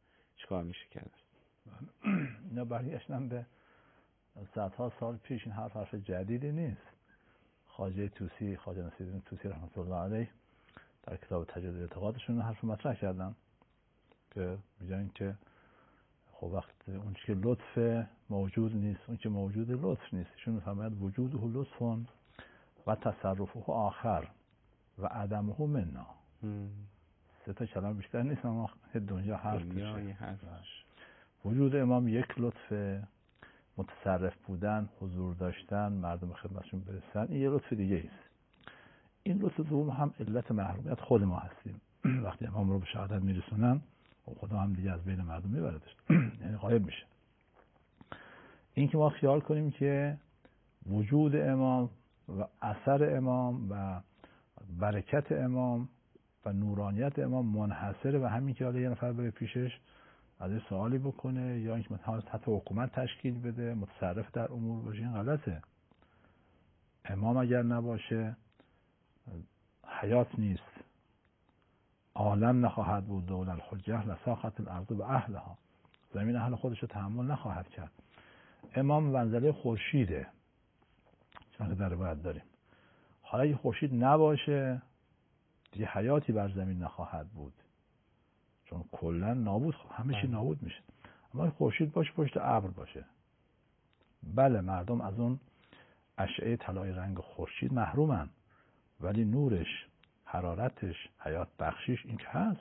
چیکار میشه کرد؟ اینا برگشتن به صدها سال پیش. این حرف جدیدی نیست. خواجه نصیرالدین طوسی رحمت الله علیه در کتاب تجدید اعتقادشون حرف مطرح کردن که میگن که خب وقتی اون که لطف موجود نیست، اون که موجود لطف نیست، ایشون میفرماید وجوده لطف و تصرفه آخر و عدمه منا. سه تا کلام بیشتر نیست اما دنیا حرف بشه. وجود امام یک لطفه، متصرف بودن، حضور داشتن، مردم خدمتشون برسن، این یه لطف دیگه است. این لطف دوم هم علت محرومیت خود ما هستیم. وقتی امام رو به شهادت میرسونن خدا هم دیگه از بین مردم میبردش، یعنی غایب میشه. این که ما خیال کنیم که وجود امام و اثر امام و برکت امام و نورانیت امام منحصره و همین که حالا یه نفر بره پیشش از این سوالی بکنه یا اینکه حتی حکومت تشکیل بده، متصرف در امور باشه، این غلطه. امام اگر نباشه حیات نیست، عالم نخواهد بود، دولت الحجه لساخت الارض به اهلها، زمین اهل خودش رو تحمل نخواهد کرد. امام منزله خورشیده چون که در روایت داریم. حالا اگه خورشید نباشه دیگه حیاتی بر زمین نخواهد بود چون کلا نابود، همه چی نابود میشه. اما خورشید باشه پشت ابر باشه، بله مردم از اون اشعه طلای رنگ خورشید محرومن، ولی نورش، حرارتش، حیات بخشیش این که هست.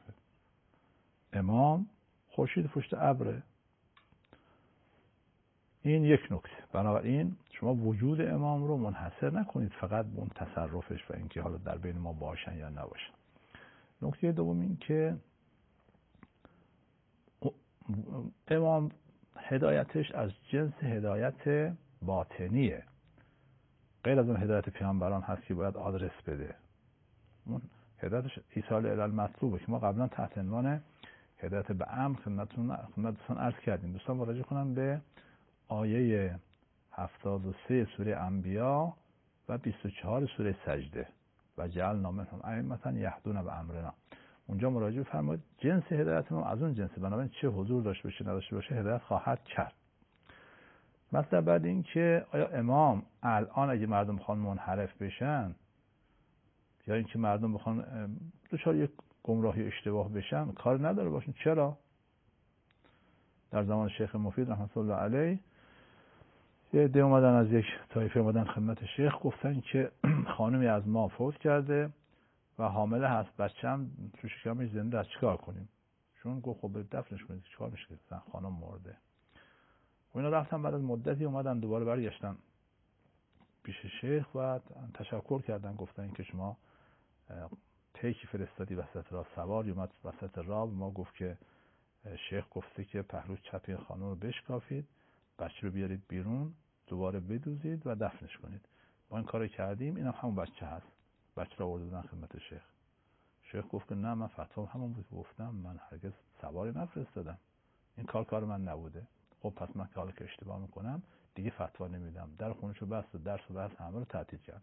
امام خورشید پشت ابره. این یک نکته. بنابراین شما وجود امام رو منحصر نکنید فقط به اون تصرفش و اینکه حالا در بین ما باشن یا نباشن. نکته دوم این که امام هدایتش از جنس هدایت باطنیه، غیر از اون هدایت پیامبران هست که باید آدرس بده. اون هدایتش ایصال الی المطلوبه که ما قبلا تحت عنوان هدایت به امر خدمتتون عرض کردیم. دوستان مراجعه کنم به آیه 73 سوره انبیا و 24 سوره سجده و جعلنا منهم ائمة یهدون بامرنا. اونجا مراجعه فرمایید جنس هدایت ما از اون جنسه، بنابراین چه حضور داشته باشه نداشته باشه هدایت خواهد کرد. مثلا بعد این که آیا امام الان اگه مردم بخوان منحرف بشن یا اینکه مردم بخوان دچار یک گمراهی اشتباه بشن کار نداره باشن؟ چرا؟ در زمان شیخ مفید رحمت الله علیه یه عده اومدن از یک طایفه اومدن خدمت شیخ گفتن که خانمی از ما فوت کرده و حامله هست، بچه‌م تو شکمش زنده است، چیکار کنیم؟ چون گفت خب دفنش کنید، چیکار میشه که خانم مرده. و اینا رفتن بعد از مدتی اومدن دوباره برگشتن پیش شیخ و تشکر کردن، گفتن که شما پیکی فرستادی وسط راه، سواری اومد وسط راه، ما گفت که شیخ گفته که پهلو چپ این خانم رو بشکافید، بچه رو بیارید بیرون، دوباره بدوزید و دفنش کنید. ما این کارو کردیم، اینم همون بچه هست. بچه رو آوردن خدمت شیخ. شیخ گفت که نه، من فتوام همون بود گفتم، من هرگز سواری نفرستادم، این کار من نبوده. خب پس من که حالا که اشتباه میکنم دیگه فتوا نمیدم. در خونشو بست و درس و بحث همه رو تعطیل کرد.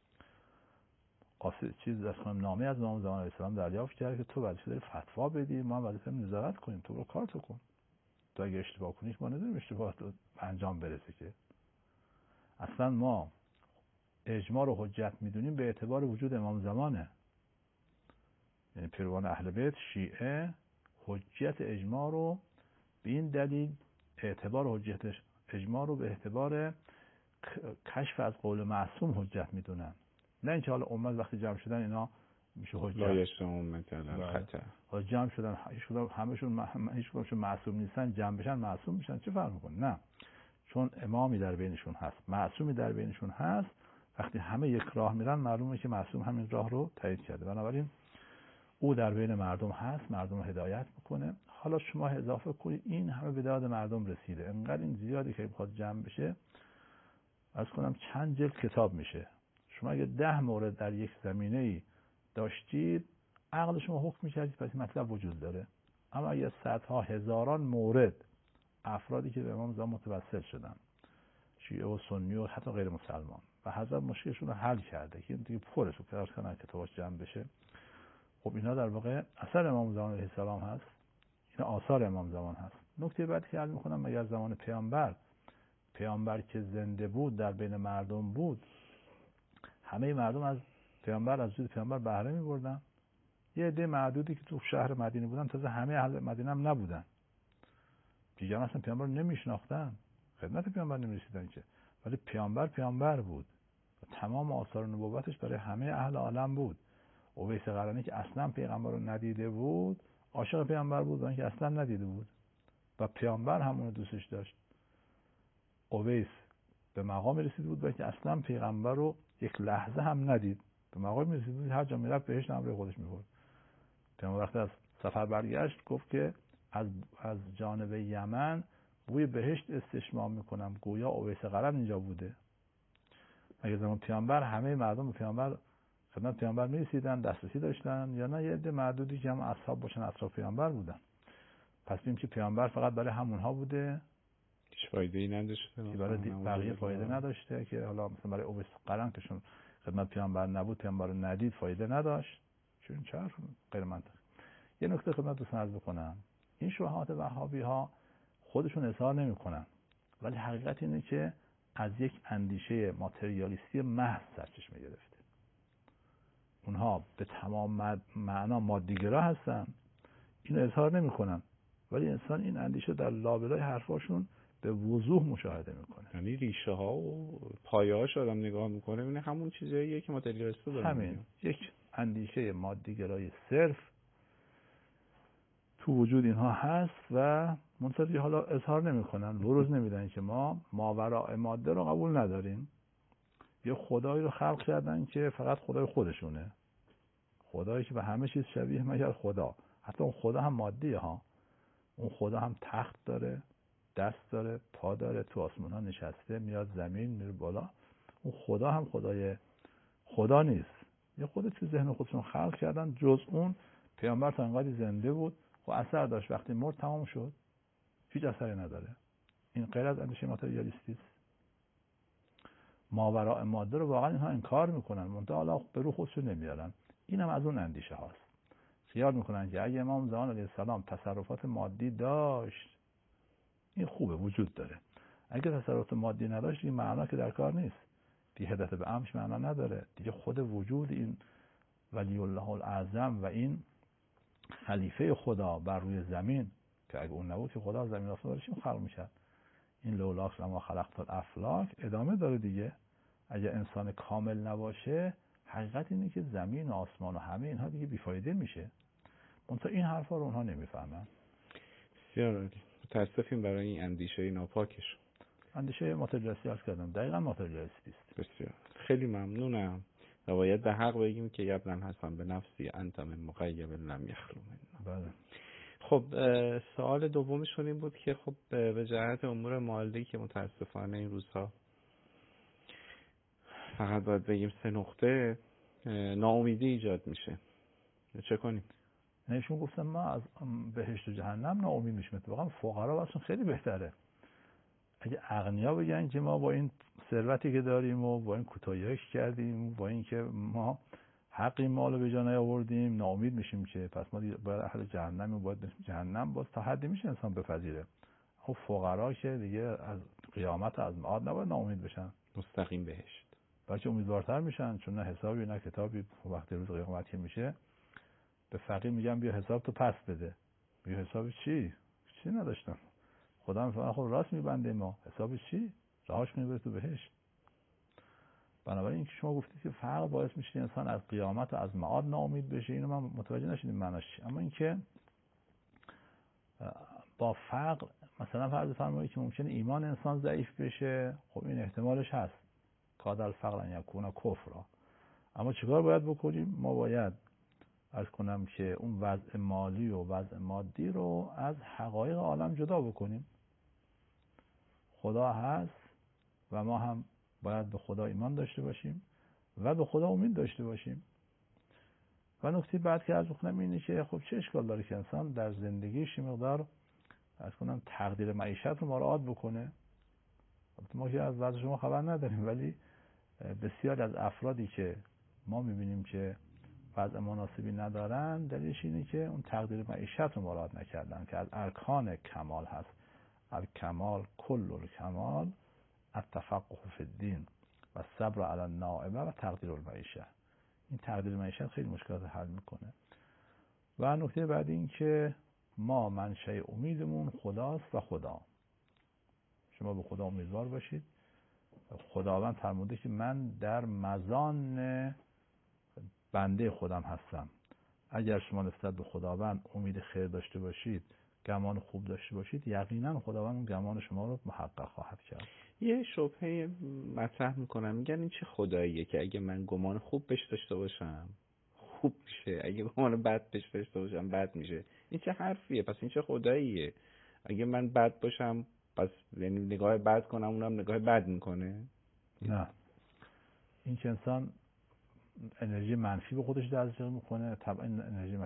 قاصد چیز از خانم نامه از امام زمان علیه السلام دریافت کرد که تو وظیفه داری فتوا بدی، ما هم وظیفه نظارت کنیم، تو برو کارتو کن. تو اگه اشتباه کنی ما نداریم اشتباه تو انجام برسه که. اصلا ما اجماع رو حجت میدونیم به اعتبار وجود امام زمانه. یعنی پیروان اهل بیت شیعه حجت اجماع رو به این دلیل اعتبار حجت اجماع رو به اعتبار کشف از قول معصوم حجت میدونن، نه اینکه حالا امت وقتی جمع شدن اینا میشه حجت. لایش امت علی خطا. حالا جمع شدن همشون معصوم نیستن، جمع بشن معصوم میشن، چه فرق میکنه؟ نه، چون امامی در بینشون هست، معصومی در بینشون هست. وقتی همه یک راه میرن معلومه که معصوم همین راه رو تایید کرده، بنابراین او در بین مردم هست، مردم رو هدایت میکنه. حالا شما اضافه کنید این همه به داد مردم رسیده، انقدر این زیادی که بخواد جمع بشه عرض کنم چند جلد کتاب میشه. شما اگه 10 مورد در یک زمینه‌ای داشتید عقل شما حکم می‌کردید پس مطلب وجود داره. اما اگه صدها هزاران مورد افرادی که به امام زمان متوسل شدن، شیعه و سنی و حتی غیر مسلمان، و حضرت مشکلشون رو حل کرده که این دیگه پره تو کار کنن کتاباش جمع بشه، خب اینا در واقع اثر امام زمان علیه السلام هست. این آثار امام زمان هست. نکته بعدی که عرض میکنم، مگر زمان پیامبر که زنده بود در بین مردم بود، همه مردم از وجود پیامبر بهره می‌بردن؟ یه عده معدودی که تو شهر مدینه بودن، تازه همه اهل مدینه هم نبودن، دیگران اصلا پیامبر رو نمیشناختن، خدمت پیامبر نمی‌رسیدن که، ولی پیامبر بود و تمام آثار نبوتش برای همه اهل عالم بود. اویس قرنی که اصلا پیغمبر رو ندیده بود، عاشق پیامبر بود، اون که اصلا ندیده بود و پیامبر هم اون رو دوستش داشت. اویس به مقام رسیده بود که اصلا پیغمبر رو یک لحظه هم ندید، به مقام رسیده بود هر جا میرفت بهشت نمره خودش میبرد. پیامبر وقتی از سفر برگشت گفت که از جانب یمن بوی بهشت استشمام میکنم، گویا اویس قرن اینجا بوده. اگه زمان پیامبر همه مردم به پیامبر خدمت پیامبر میرسیدن، دسترسی داشتن، یا نه یه عده معدودی که هم اصحاب باشن اطراف پیامبر بودن؟ پس ببینیم که پیامبر فقط برای همونها بوده، هیچ فایده‌ای نداشته، برای بقیه فایده نداشته، که حالا مثلا برای اویس قرن که چون خدمت پیامبر نبود، پیامبر رو ندید، فایده نداشت. چون چرا غیر منطقی. یه نکته خدمت دوستان عرض بکنم، این شبهات وهابی ها خودشون اظهار نمیکنن، ولی حقیقت اینه که از یک اندیشه ماتریالیستی محض سرچشمه گرفته. اونها به تمام معنا مادیگرا هستن، اینو اظهار نمیکنن، ولی انسان این اندیشه در لابلای حرفاشون به وضوح مشاهده میکنه. یعنی ریشه ها و پایه هاش آدم نگاه میکنه میبینه همون چیزاییه که ماتریالیستا دارن. همین یک اندیشه مادیگرای صرف تو وجود اینها هست و منتظری حالا اظهار نمیکنن، بروز نمیدن که ما ماوراء ماده رو قبول نداریم. یه خدایی رو خلق کردن که فقط خدای خودشونه، خدایی که به همه چیز شبیه مگر خدا. حتی اون خدا هم مادیه ها، اون خدا هم تخت داره، دست داره، پا داره، تو آسمان ها نشسته، میاد زمین، میره بالا. اون خدا هم خدا نیست، یه خود تو ذهن خودشون خلق کردن. جز اون پیامبر تا انقدر زنده بود و اثر داشت، وقتی مرد تمام شد، هیچ اثری نداره. این غیر از اندیشه ماتریالیستی است. ماوراء ماده رو واقعا اینها انکار میکنن، منتها حالا به رو خودشون نمیارن. این هم از اون اندیشه هاست. خیال میکنن که اگه امام زمان علیه السلام تصرفات مادی داشت، این خوبه، وجود داره. اگه تصرفات مادی نداشت، این معنا که در کار نیست، دیگه هدایت به امرش معنا نداره، دیگه خود وجود این ولی الله الاعظم و این خلیفه خدا بر روی زمین، که اگه اون نبود که خدا زمین آسمان داشتیم خلق میشد. این لولاک لما خلقت الافلاک ادامه داره دیگه. اگه انسان کامل نباشه، حقیقت اینه که زمین و آسمان و همه اینها دیگه بیفایده میشه. منتها این حرفا رو اونها نمیفهمن. بسیار عالی. متاسفیم برای این اندیشه ناپاکش. اندیشه ماتریالیستی هست کردم، دقیقا ماتریالیستی است. بسیار خیلی ممنونم. و باید به حق بگیم که یبلن هستم به نفسی انت من مغیب لم یخلو منا. بله. خب سوال دومشون این بود که خب به جهت امور مالی که متاسفانه این روزها فقط باید بگیم 3 نقطه ناامیدی ایجاد میشه، چه کنیم؟ نشون گفتم ما از بهشت و جهنم ناامید میشیم. واقعا فقرا واسه خیلی بهتره. اگه اغنیا بگن که ما با این ثروتی که داریم و با این کوتاهی‌هایی که کردیم، با این که ما حقی مالو به جا نیاوردیم، ناامید میشیم که پس ما باید اهل جهنم و باید بریم جهنم. باز تا حدی میشه انسان بپذیره. خب فقرا که دیگه از قیامت از معاد نباید ناامید بشن، مستقیم بهشت، بلکه امیدوارتر میشن، چون نه حسابی نه کتابی. وقتی روز قیامت که میشه به فقیر میگم بیا حساب تو پس بده. بیا حساب چی نداشتم. خدا میفهمه خب راست میبنده، ما حساب چی؟ راهش میبره تو بهشت. بنابراین که شما گفتید که فقر باعث میشه انسان از قیامت و از معاد ناامید بشه، اینو من متوجه نشدم معناش چی. اما اینکه با فقر مثلا فرض فرمایید که ممکنه ایمان انسان ضعیف بشه، خب این احتمالش هست، کاد الفقر ان یکون کفرا. اما چیکار باید بکنیم؟ ما باید عرض کنم که اون وضع مالی و وضع مادی رو از حقایق عالم جدا بکنیم. خدا هست و ما هم باید به خدا ایمان داشته باشیم و به خدا امید داشته باشیم. و نکته بعد که عرض کنم اینه که خب چه اشکال داره که انسان در زندگیش مقدار عرض کنم تقدیر معیشت رو مراعات بکنه. ما که از وضع شما خبر نداریم، ولی بسیار از افرادی که ما میبینیم که وضع مناسبی ندارن، دلیلش اینه که اون تقدیر معیشت رو مراد نکردن که از ارکان کمال هست. الکمال کل الکمال التفقه فی الدین و صبر علی النائبه و تقدیر المعیشه. این تقدیر معیشت خیلی مشکلات حل میکنه. و نکته بعد این که ما منشأ امیدمون خداست و خدا. شما به خدا امیدوار باشید. خداوند فرموده که من در مزان بنده خودم هستم. اگر شما نسبت به خداوند امید خیر داشته باشید، گمان خوب داشته باشید، یقینا خداوند اون گمان شما رو محقق خواهد کرد. یه شبهه مطرح میکنم، میگن این چه خداییه که اگه من گمان خوب بهش داشته باشم خوب میشه، اگه گمان بد بهش داشته باشم بد میشه؟ این چه حرفیه؟ پس این چه خداییه؟ اگه من بد باشم پس یعنی نگاه بد کنم اونم نگاه بد میکنه؟ نه، این که انسان انرژی منفی به خودش تزریق میکنه، طبعا انرژی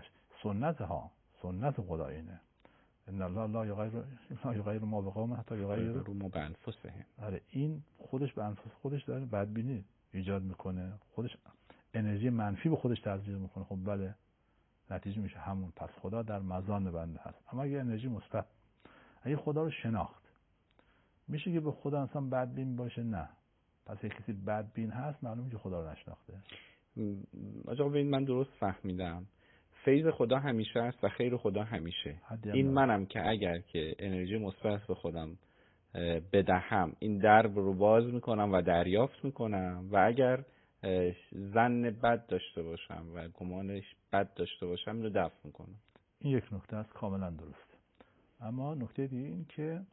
سنت خدا اینه. ان الله لا یغیر ما بقوم حتی یغیروا ما بانفسهم. آره، این خودش به انفس خودش داره بدبینی ایجاد میکنه، خودش انرژی منفی به خودش تزریق میکنه. خب بله، نتیجه میشه همون. پس خدا در مزان بنده هست. اما اگه انرژی مثبت، اگه خدا رو شناخت، میشه که به خدا انسان بدبین باشه؟ نه. پس اگه کسی بدبین هست معلومه که خدا رو نشناخته. آقا ببین، من درست فهمیدم فیض خدا همیشه است و خیر خدا همیشه. این منم که اگر که انرژی مثبت به خودم بدهم این درب رو باز میکنم و دریافت میکنم، و اگر ظن بد داشته باشم و گمانش بد داشته باشم اینو دفع میکنم. این یک نکته است، کاملا درسته. اما نکته دیگه این که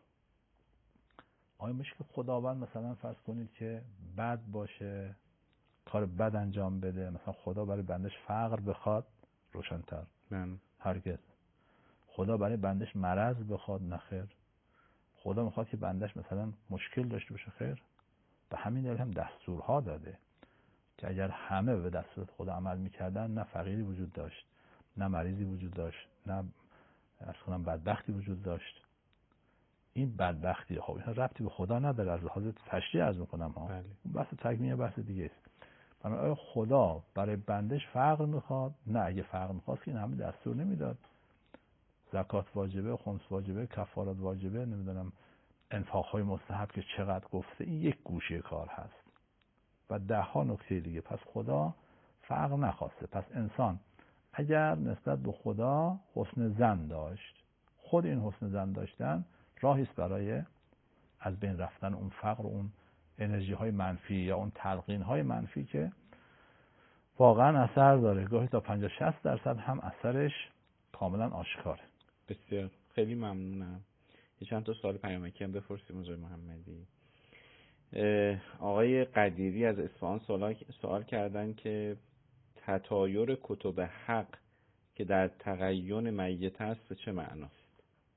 آیا میشه که خداوند مثلا فرض کنید که بد باشه، کار بد انجام بده، مثلا خدا برای بندش فقر بخواد؟ روشن‌تر من هرگز. خدا برای بندش مرض بخواد؟ نخیر. خدا میخواد که بندش مثلا مشکل داشته باشه؟ خیر. به همین دلیل هم دستورها داده که اگر همه به دستورات خدا عمل میکردن، نه فقیری وجود داشت، نه مریضی وجود داشت، نه اصلا بدبختی وجود داشت. این بدبختی ها اینا ربطی به خدا نداره، از لحاظ تشریع عرض میکنم ها. بله. بحث تکمیل بحث دیگه است. آیا خدا برای بندش فقر میخواد؟ نه. اگه فقر میخواست که این همه دستور نمیداد. زکات واجبه، خمس واجبه، کفارات واجبه، نمیدونم انفاقهای مستحب که چقدر گفته، این یک گوشه کار هست و ده ها نکته دیگه. پس خدا فقر نخواسته. پس انسان اگر نسبت به خدا حسن ظن داشت، خود این حسن ظن داشتن راهی است برای از بین رفتن اون فقر و اون انرژی های منفی یا اون تلقین های منفی که واقعا اثر داره. گاهی تا 50-60% هم اثرش کاملا آشکاره. بسیار، خیلی ممنونم. یه چند تا سوال پیامکی هم بپرسیم آقای محمدی. آقای قدیری از اصفهان سوال کردن که تطایر کتب حق که در تقین میت است به چه معناست؟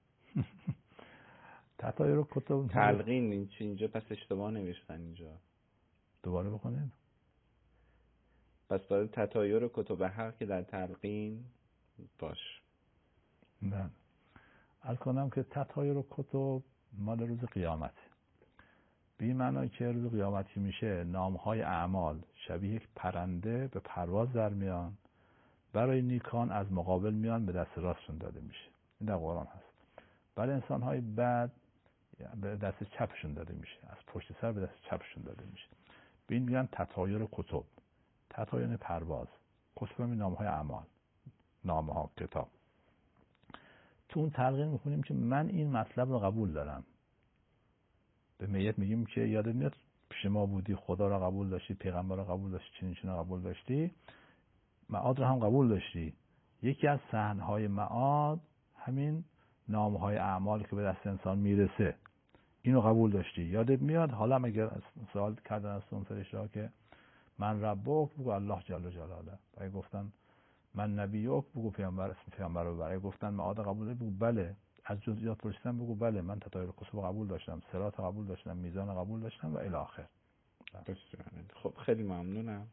تطایر کتب تلقین این چه اینجا پس اشتباه نوشتن اینجا. دوباره بخونید. پس باید تطایر کتب حق که در تلقین باش. نه. عرض کنم که تطایر کتب مال روز قیامت. به این معنی که روز قیامتی میشه نامهای اعمال شبیه یک پرنده به پرواز در میان، برای نیکان از مقابل میان به دست راستشون داده میشه. این در قرآن هست. برای انسانهای بد به دست چپشون داده میشه، از پشت سر به دست چپشون داده میشه. به این میگن تطایر کتب. تطایر پرواز، کتب می نامهای اعمال، نامه ها، کتاب. تو اون تلقین میکنیم که من این مطلب رو قبول دارم. به میت میگیم که یادت میاد پیش ما بودی، خدا را قبول داشتی، پیغمبر را قبول داشتی، چنین قبول داشتی، معاد را هم قبول داشتی. یکی از صحنه‌های معاد همین نامه‌های اعمال که به دست انسان میرسه، اینو قبول داشتی، یادت میاد؟ حالا اگر سوال کردن از اون فرشته‌ها که من ربک، بگو الله جل جلاله. اگه گفتن من نبیک، بگو پیامبر رو ببر. گفتن معاد قبول داری، بگو بله. از جزئیات پرسیدن، بگو بله من تطایر کتب قبول داشتم، صراط قبول داشتم، میزان قبول داشتم و الی آخر. خب خیلی ممنونم.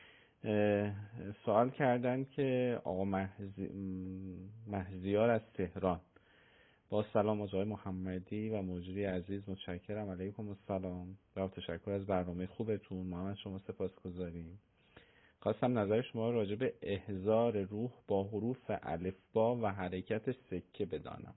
سوال کردن که آقا مهزیار از تهران: با سلام آقای محمدی و مجری عزیز، متشکرم. علیکم السلام و تشکر از برنامه خوبتون. ما از شما سپاسگزاریم. خواستم نظر شما راجع به احضار روح با حروف الفبا و حرکت سکه بدانم.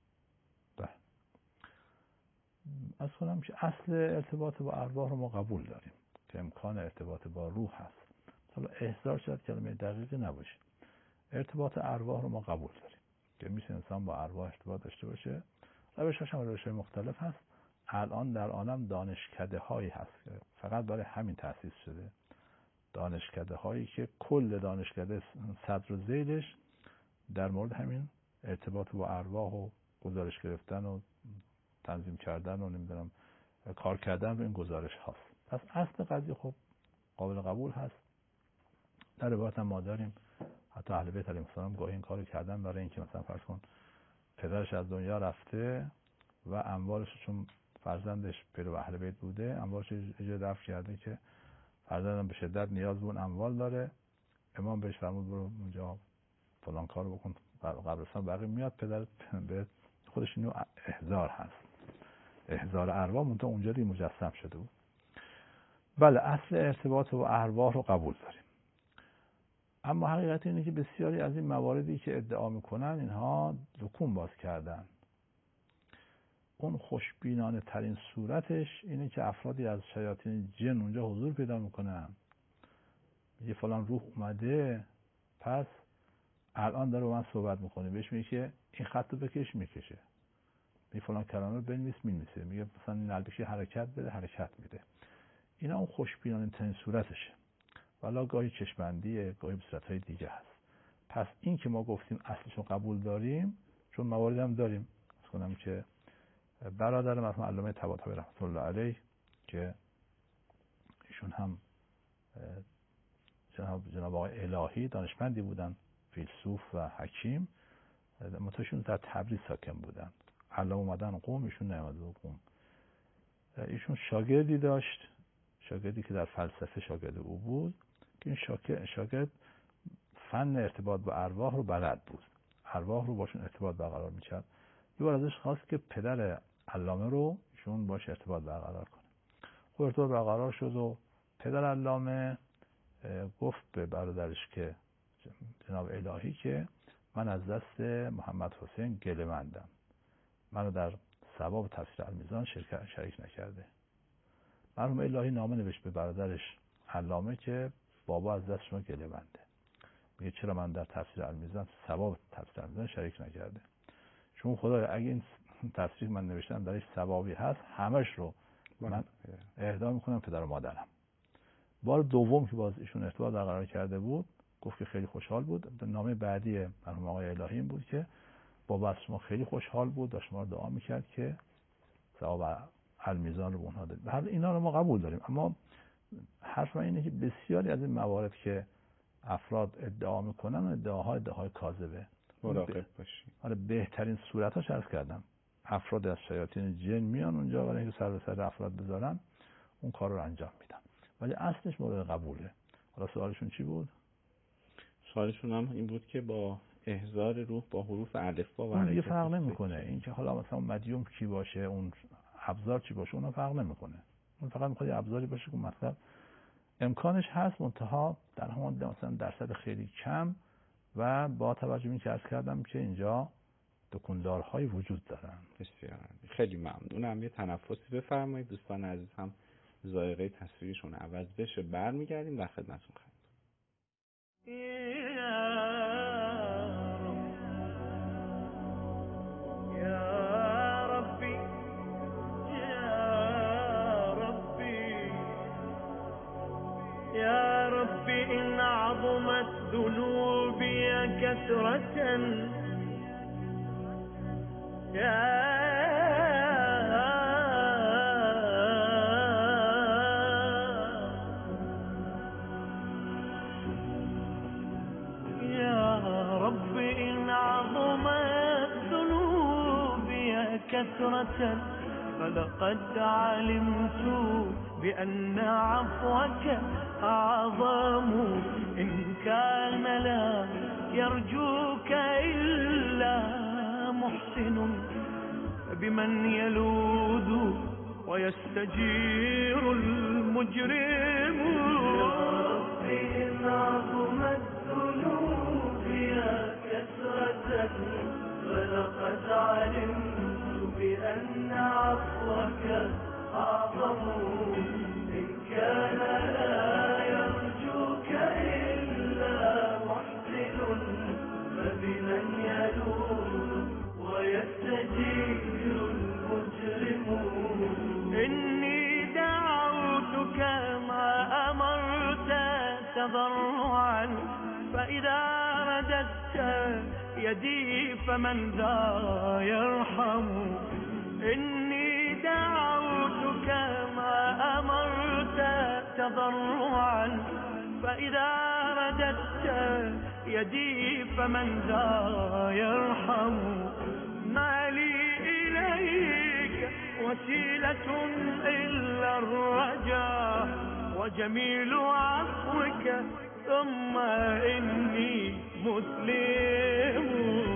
از خودم که اصل ارتباط با ارواح رو ما قبول داریم که امکان ارتباط با روح هست. حالا احضار شاید کلمه دقیقی نباشه. ارتباط ارواح رو ما قبول داریم که میشه انسان با ارواح ارتباط داشته باشه. روش‌هاش هم روش‌های مختلف هست. الان در عالم دانشکده هایی هست که فقط برای همین تأسیس شده. دانشکده هایی که کل دانشکده صدر و ذیلش در مورد همین ارتباط با ارواح و گزارش گرفتن و تنظیم کردن و نمیدونم کار کردن رو این گزارش هاست. پس اصل قضیه خب قابل قبول هست. در روایت هم ما داریم حتی اهل بیت علیهم السلام گاهی این کارو کردن برای اینکه مثلا فرض کن پدرش از دنیا رفته و اموالش چون فرزندش پیر و اهل بیت بوده اموالش اجازه دفع کرده که فرزندم به شدت نیاز به اون اموال داره. امام بهش فرمود برو اونجا فلان کارو بکن قبرستان بقیه میاد پدر به خودش اینو احضار هست. احضار ارواح منتها اونجا دیگه مجسم شده بود. بله اصل ارتباط با ارواح رو قبول داریم. اما حقیقت اینه که بسیاری از این مواردی که ادعا میکنن اینها دکون باز کردن. اون خوشبینانه ترین صورتش اینه که افرادی از شیاطین جن اونجا حضور پیدا میکنن. یه فلان روح اومده پس الان داره با من صحبت میکنه بهش میگه که این خط رو بکش میکشه. میگه فلان کلمه رو بنویس مینویسه. میگه مثلا این البکی حرکت بده حرکت میده. اینا اون خوشبینانه ترین صورتشه. والا گاهی چشمندیه گاهی صورتهای دیگه هست. پس این که ما گفتیم اصلشو قبول داریم چون مواردی هم داریم. از کنم که برادر مثلا علامه طباطبایی رحمت الله علیه که ایشون هم جناب آقای الهی دانشمندی بودن فیلسوف و حکیم متأشون در تبریز ساکن بودن. علامه اومدن قم ایشون نیامده بود قم. ایشون شاگردی داشت شاگردی که در فلسفه شاگرد او بود که این شاگرد فن ارتباط با ارواح رو بلد بود. ارواح رو باشون ارتباط برقرار میکرد. یه بار ازش خواست که پدر علامه رو ایشون باش ارتباط برقرار کنه. خب ارتباط برقرار شد و پدر علامه گفت به برادرش که جناب الهی که من از دست محمد حسین گله‌مندم. منو در ثواب تفسیر المیزان شریک نکرده. مرحوم الهی نامه نوشت به برادرش علامه که بابا از دست شما گله‌منده. میگه چرا من در تفسیر المیزان ثواب تفسیر المیزان شریک نکرده؟ چون خدایا اگه این تفسیر من نوشتم درش ثوابی هست همش رو من اهدا میکنم پدر و مادرم. بار دوم که باز ایشون ارتباط برقرار کرده بود گفت که خیلی خوشحال بود. نامه بعدی مرحوم آقای الهی این بود که بابا از شما خیلی خوشحال بود و شما رو دعا میکرد که ثواب المیزان رو به اونها داد. هر اینا رو ما قبول داریم. اما حرف من اینه که بسیاری از این موارد که افراد ادعا میکنن ادعاهای کاذبه. مراقب باشید. آره بهترین صورتاش عرض کردم. افراد از شیاطین جن میان اونجا برای اینکه سر به سر افراد بذارن اون کار رو انجام میدن. ولی اصلش مورد قبوله. حالا سوالشون چی بود؟ سوالشون هم این بود که با احضار روح با حروف الفبا و دیگه فرق نمیکنه. این که حالا مثلا مدیوم کی باشه اون ابزار چی باشه اونها فرق نمیکنه. اون فقط میخواد ابزاری باشه که مطلب امکانش هست منتها در همون مثلا درصد خیلی کم و با توجه به این که عرض کردم که اینجا دکاندارهای وجود دارن. بسیار خیلی ممنونم. یه تنفسی بفرمایید دوستان عزیز هم ذائقه تصویرشون عوض بشه برمیگردیم و خدمتتون خواهیم. يا ربي إن عظمت ذنوبي كثرة يا ربي إن عظمت ذنوبي كثرة فلقد علمت بأن عفوك أعظم إن كان لا يرجوك إلا محسن بمن يلوذ ويستجير المجرم. إن عظمت ذنوبي كثرة فلقد علمت بأن عفوك أعظم إن كان لا يرجوك إلا محسن فبمن يلوذ ويستجير المجرم إني دعوتك ما أمرت تضرعا فإذا رددت يدي فمن ذا يرحم إني دعوتك ما أمرت تضرعا فإذا رددت يدي فمن ذا يرحم ما لي إليك وسيلة إلا الرجاء وجميل عفوك ثم إني مسلم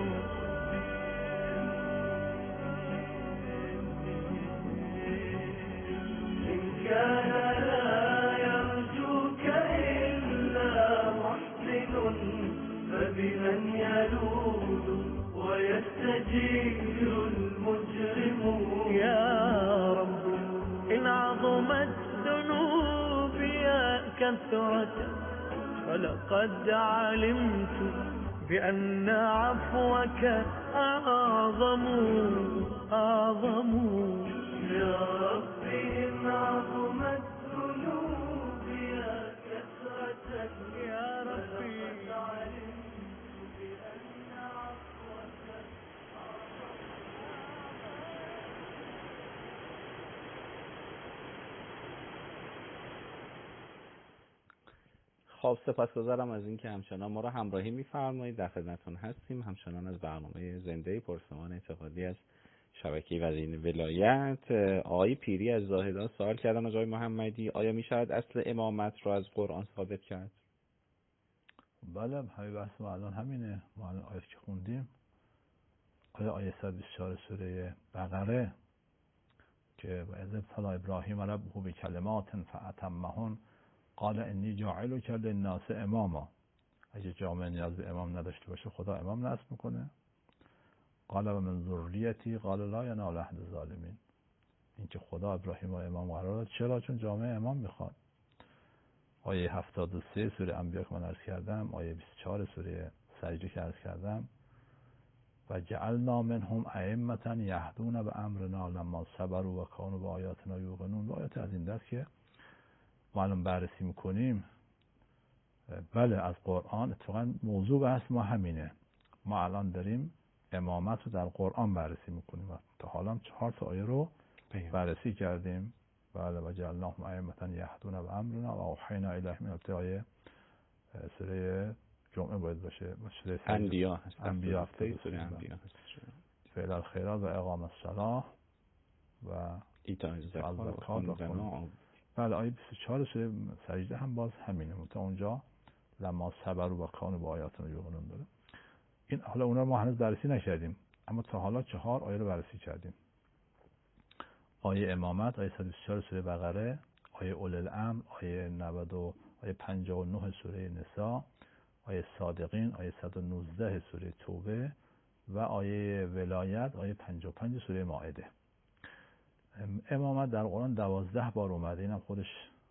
إن كان لا يرجوك إلا محسن فبمن يلوذ ويستجير المجرم يا رب إن عظمت ذنوبي كثرة فلقد علمت بأن عفوك أعظم يا ربي إن عظمت ذنوبي كثرة يا ربي فلقد علمت بأن عفوك خب سپاسگزارم از اینکه همچنان ما را همراهی می‌فرمایید. در خدمتتون هستیم همچنان از برنامه زنده پرسمان اعتقادی از شبکه وزین ولایت. آقای پیری از زاهدان سوال کردن از آقای محمدی آیا می‌شود اصل امامت را از قرآن ثابت کرد؟ بله، همین بحث ما الان همینه. ما الان آیه که خوندیم آیه 124 سوره بقره که و اذ ابتلی ابراهیم ربه بکلمات فاتمهن قال انی جاعلک للناس اماما. اگه جامعه نیاز به امام نداشته باشه خدا امام نصب میکنه. قال و من ذریتی قال لا ینال عهد الظالمین. این که خدا ابراهیم و امام قرار داد چرا؟ چون جامعه امام میخواد. آیه 73 سوره انبیاء که من عرض کردم، آیه 24 سوره سجده که عرض کردم و جعلنا منهم ائمة یهدون بامرنا لما صبروا و كانوا بآیاتنا یوقنون. و آیات از این دست که ما الان بررسی میکنیم بله از قرآن اتفاقا موضوع بحث ما همینه. ما الان داریم امامت رو در قرآن بررسی میکنیم و تا حالا 4 تا آیه رو بررسی کردیم. بله و جعلناهم ائمة یهدون بامرنا و اوحینا الیهم. این آیه سوره جمعه باید باشه، سوره انبیاء هست. انبیاء سوره انبیاء هست. فعل الخیرات و اقام الصلاة و ایتاء الزکات. بله آیه 24 سوره سجده هم باز همینه. تا اونجا لما صبروا و کانوا بآیاتنا یوقنون داره. این حالا اونا ما هنوز بررسی نکردیم اما تا حالا 4 آیه رو بررسی کردیم. آیه امامت، آیه 124 سوره بقره، آیه اولی الامر، آیه 90 آیه 59 سوره نساء، آیه صادقین، آیه 119 سوره توبه و آیه ولایت، آیه 55 سوره مائده. امامت در قرآن 12 بار اومده. اینم خودش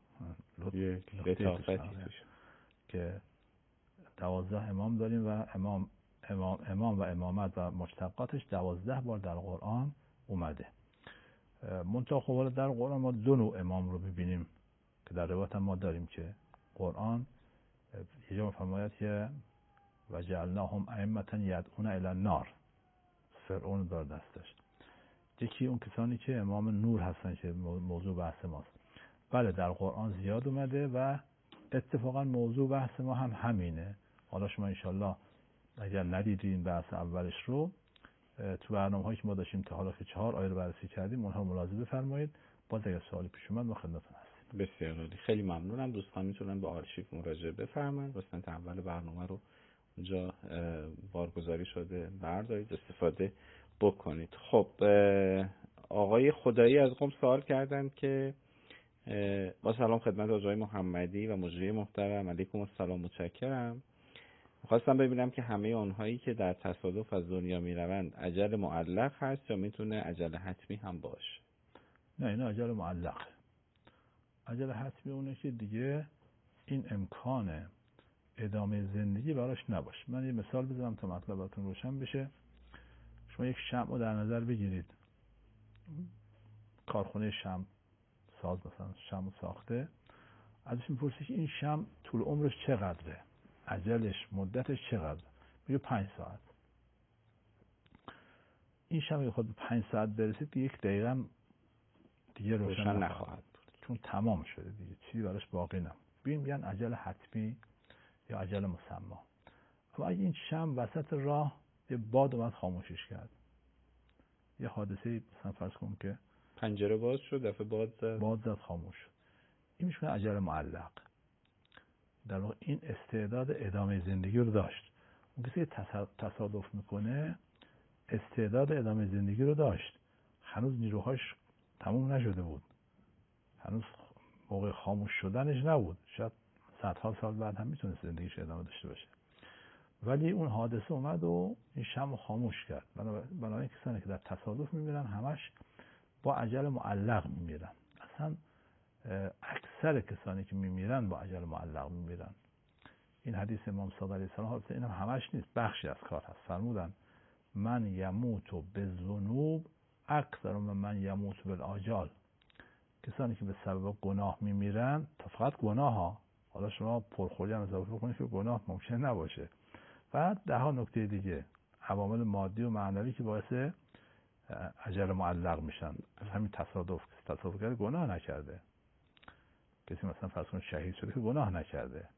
لطافتی که 12 امام داریم و امام و امامت و مشتقاتش 12 بار در قرآن اومده. منتها خب در قرآن ما 2 نوع امام رو ببینیم که در روایت ما داریم که قرآن یه جا فرماید که و جعلناهم ائمة یدعون الی النار. فرعون دار دستش. یکی اون کسانی که امام نور هستن که موضوع بحث ماست. بله در قرآن زیاد اومده و اتفاقا موضوع بحث ما هم همینه. حالا شما انشالله اگر ندیدین بحث اولش رو تو برنامه‌هایی که ما داشتیم تا حالا که 4 آیه رو بررسی کردیم اونها ملاحظه بفرمایید. باز اگر سوالی پیش اومد ما خدمتتون هستیم. بسیار عالی، خیلی ممنونم. دوستان میتونن به آرشیو مراجعه بفرمایید. قسمت اول برنامه رو اونجا بارگذاری شده بردارید استفاده بکنید. خب آقای خدایی از قم سوال کردن که با سلام خدمت آقای محمدی و مجری محترم، علیکم السلام، متشکرم. خواستم ببینم که همه اونهایی که در تصادف از دنیا میروند اجل معلق هست یا میتونه اجل حتمی هم باشه؟ نه، این اجل معلق. اجل حتمی اونه که دیگه این امکان ادامه زندگی براش نباشه. من یه مثال بزنم تا مطلبتون روشن بشه. شما یک شمع رو در نظر بگیرید، کارخونه شمع ساز مثلا شمع ساخته، ازش میپرسی که این شمع طول عمرش چقدره، اجلش مدتش چقدر؟ میگه 5 ساعت. این شمع اگه خود به 5 ساعت برسید که 1 دقیقه دیگه روشن نخواهد بود، چون تمام شده دیگه، چیزی براش باقی نمونده. ببین میگن اجل حتمی یا اجل مسمى. اما اگه این شمع وسط راه یه باد اومد خاموشش کرد، یه حادثه مثلا فرض کن که پنجره باز شد، دفعه باد زد خاموش شد، این میشه اجل معلق. در واقع این استعداد ادامه زندگی رو داشت. اون کسی که تصادف میکنه استعداد ادامه زندگی رو داشت، هنوز نیروهاش تموم نشده بود، هنوز موقع خاموش شدنش نبود، شاید صدها سال بعد هم میتونست زندگیش ادامه داشته باشه، ولی اون حادثه اومد و این شمع خاموش کرد. بنابراین کسانی که در تصادف میمیرن همش با اجل معلق میمیرن. اصلا اکثر کسانی که میمیرن با اجل معلق میمیرن. این حدیث امام صادق علیه السلام، این هم همش نیست، بخشی از کار هست. فرمودن من یموت بالذنوب اکثر من یموت بالآجال. کسانی که به سبب گناه میمیرن، تا فقط گناه ها، حالا شما پرخوری هم اضافه بکنید که گناه ممکن نباشه، و 10 نکته دیگه، عوامل مادی و معنوی که باعث اجل معلق میشن. همین تصادف کرده گناه نکرده، کسی مثلا فرض کن شهید شده که گناه نکرده.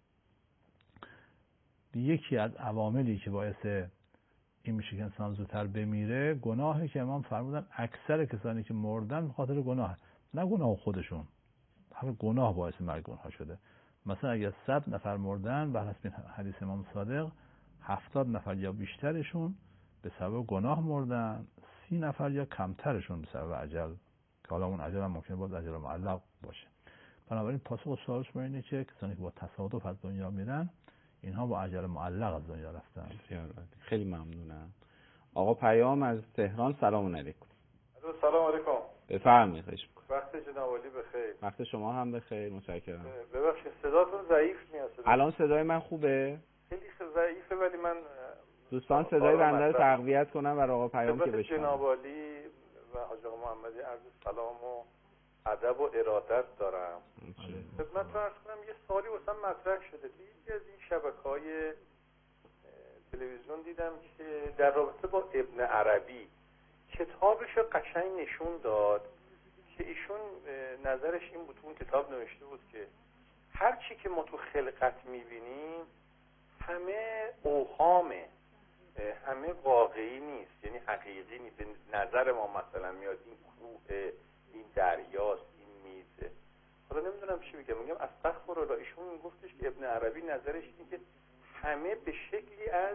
یکی از عواملی که باعث این میشه که انسان زودتر بمیره گناهی که امام فرمودن اکثر کسانی که مردن به خاطر گناه، نه گناه خودشون، همین گناه باعث مرگ اونها شده. مثلا اگر 100 نفر مردن بر حسب حدیث امام صادق، 70 نفر یا بیشترشون به سبب گناه مردن، 30 نفر یا کمترشون به سبب اجل، که حالا اون اجل هم ممکنه باز اجل معلق باشه. بنابراین پاسخ سوالش با اینه که کسانی که با تصادف از دنیا میرن اینها با اجل معلق از دنیا رفتن. خیلی ممنونم. آقا پیام از تهران، سلام علیکم. سلام علیکم. بفرمایید. خواهش می‌کنم. وقت جناب عالی بخیر. وقت شما هم بخیر، متشکرم. ببخشید صداتون ضعیف میاد. الان صدای من خوبه؟ خیلی ضعیفه، ولی من دوستان صدای بنده رو تقویت کنم برای آقا پیام که بشنوم. جناب عالی و حاج آقا محمدی عرض سلام و ادب و ارادت دارم. خدمت عرض کنم یه سوالی واسم مطرح شده. یکی از این شبکه‌های تلویزیون دیدم که در رابطه با ابن عربی کتابش رو قشنگ نشون داد که ایشون نظرش این بود، اون کتاب نوشته بود که هر چی که ما تو خلقت میبینیم همه اوهامه، همه واقعی نیست، یعنی حقیقی نیست. به نظر ما مثلا میاد این کوه، این دریاست، این میزه. حالا نمیدونم چی میگم استغفرالله. ایشون میگفتش که ابن عربی نظرش اینه که همه به شکلی از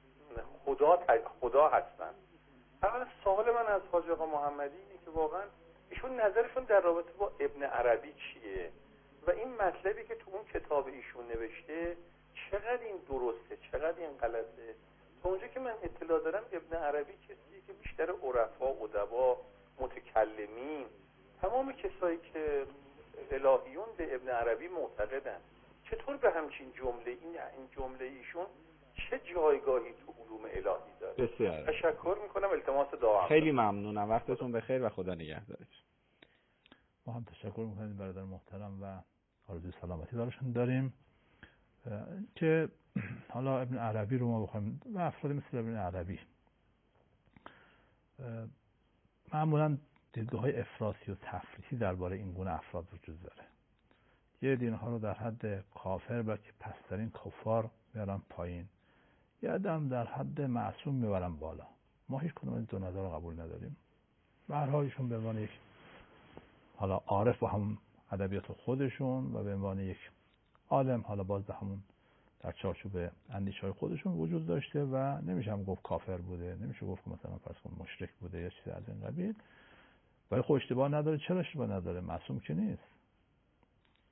خدا هستن. اول سوال من از حاج آقا محمدی اینه که واقعا ایشون نظرشون در رابطه با ابن عربی چیه و این مطلبی که تو اون کتاب ایشون نوشته چقدر این درسته، چقدر این غلطه. تا اونجا که من اطلاع دارم ابن عربی کسیه که بیشتر عرفا، ادبا، متکلمین، تمام کسایی که الهیون به ابن عربی معتقدن. چطور به همچین جمله این جمله ایشون چه جایگاهی تو علوم الهی داره؟ بسیار تشکر میکنم، التماس دعا. خیلی ممنونم، وقتتون بخیر و خدا نگهدارتون. ما هم تشکر میکنیم برادر محترم و آرزوی سلامتی براشون داریم که حالا ابن عربی رو ما بخوایم و افراد مثل ابن عربی معمولا دیدگاه‌های افراطی و تفریطی درباره این گونه افراد وجود داره. یه دینها رو در حد کافر بلکه پسترین کفار میارن پایین، یه آدم در حد معصوم میبرن بالا. ما هیچ کدوم از دو نظر رو قبول نداریم. به هر حال ایشون به عنوان یک حالا عارف با همون ادبیات خودشون و به عنوان یک عالم حالا باز به همون در چارچوب اندیشه‌های خودشون وجود داشته و نمیشه هم گفت کافر بوده، نمیشه گفت که مثلا فرض کن مشرک بوده یا چیزی از این قبیل. ولی خب اشتباه نداره. چرا اشتباه نداره؟ معصوم که نیست.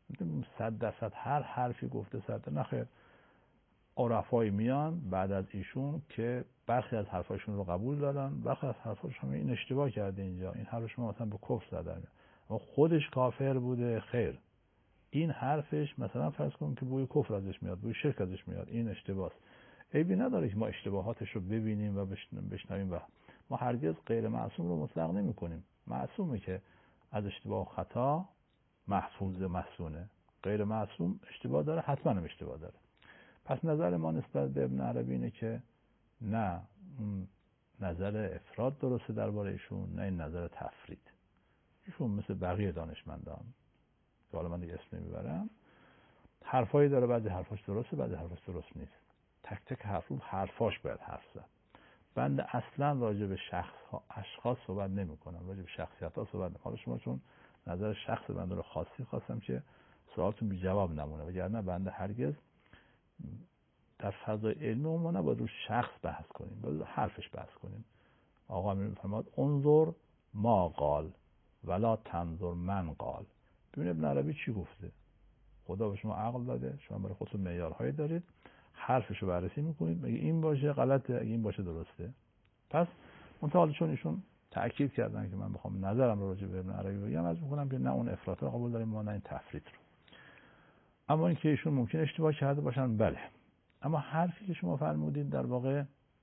100% هر حرفی گفته 100 نخیر. عرفایی میان بعد از ایشون که برخی از حرفاشون رو قبول دارن، برخی از حرفاشون این اشتباه کرده اینجا، این حرف شما مثلا به کفر زدن، اما خودش کافر بوده. خیر، این حرفش مثلا فرض کن که بوی کفر ازش میاد، بوی شرک ازش میاد، این اشتباهه. عیبی نداره که ما اشتباهاتش رو ببینیم و بشنویم و ما هرگز غیر معصوم رو مطلق نمی کنیم. معصومه که از اشتباه و خطا محفوظ مسونه، غیر معصوم اشتباه داره، حتما هم اشتباه داره. پس نظر ما نسبت به ابن عربی اینه که نه نظر افراد درسته درباره ایشون، نه این نظر تفرید. ایشون مثل بقیه دانشمندان که حالا من دیگه اسم نمیبرم حرفایی داره، بعضی حرفاش درسته، بعضی حرفاش درست نیست. تک تک حرفاش باید حرف زد. بنده اصلا راجع به اشخاص صحبت نمی کنم، راجع به شخصیت ها صحبت نمی کنم. حالا شما چون نظر شخص بنده رو خاصی خواستم که سوالتون بی جواب نمونه، وگرنه بنده هرگز در فضای علمی ما نباید رو شخص بحث کنیم، باید رو حرفش بحث کنیم. آقا امیر میفرماد انظر ما قال ولا تنظر من قال. ببین ابن عربی چی گفته. خدا به شما عقل داده، شما برای خودتون معیارهایی دارید، حرفش رو بررسی میکنید، مگه این باشه غلطه، اگه این باشه درسته. پس منتها چون ایشون تأکید کردن که من بخوام نظرم رو راجع به ابن عربی بگم، از میکنم که نه اون افراط رو قبول داریم ما، نه این تفرید رو. اما اینکه ایشون ممکن اشتباه کرده باشن، بله. اما حرفی که شما فرمودید در واقع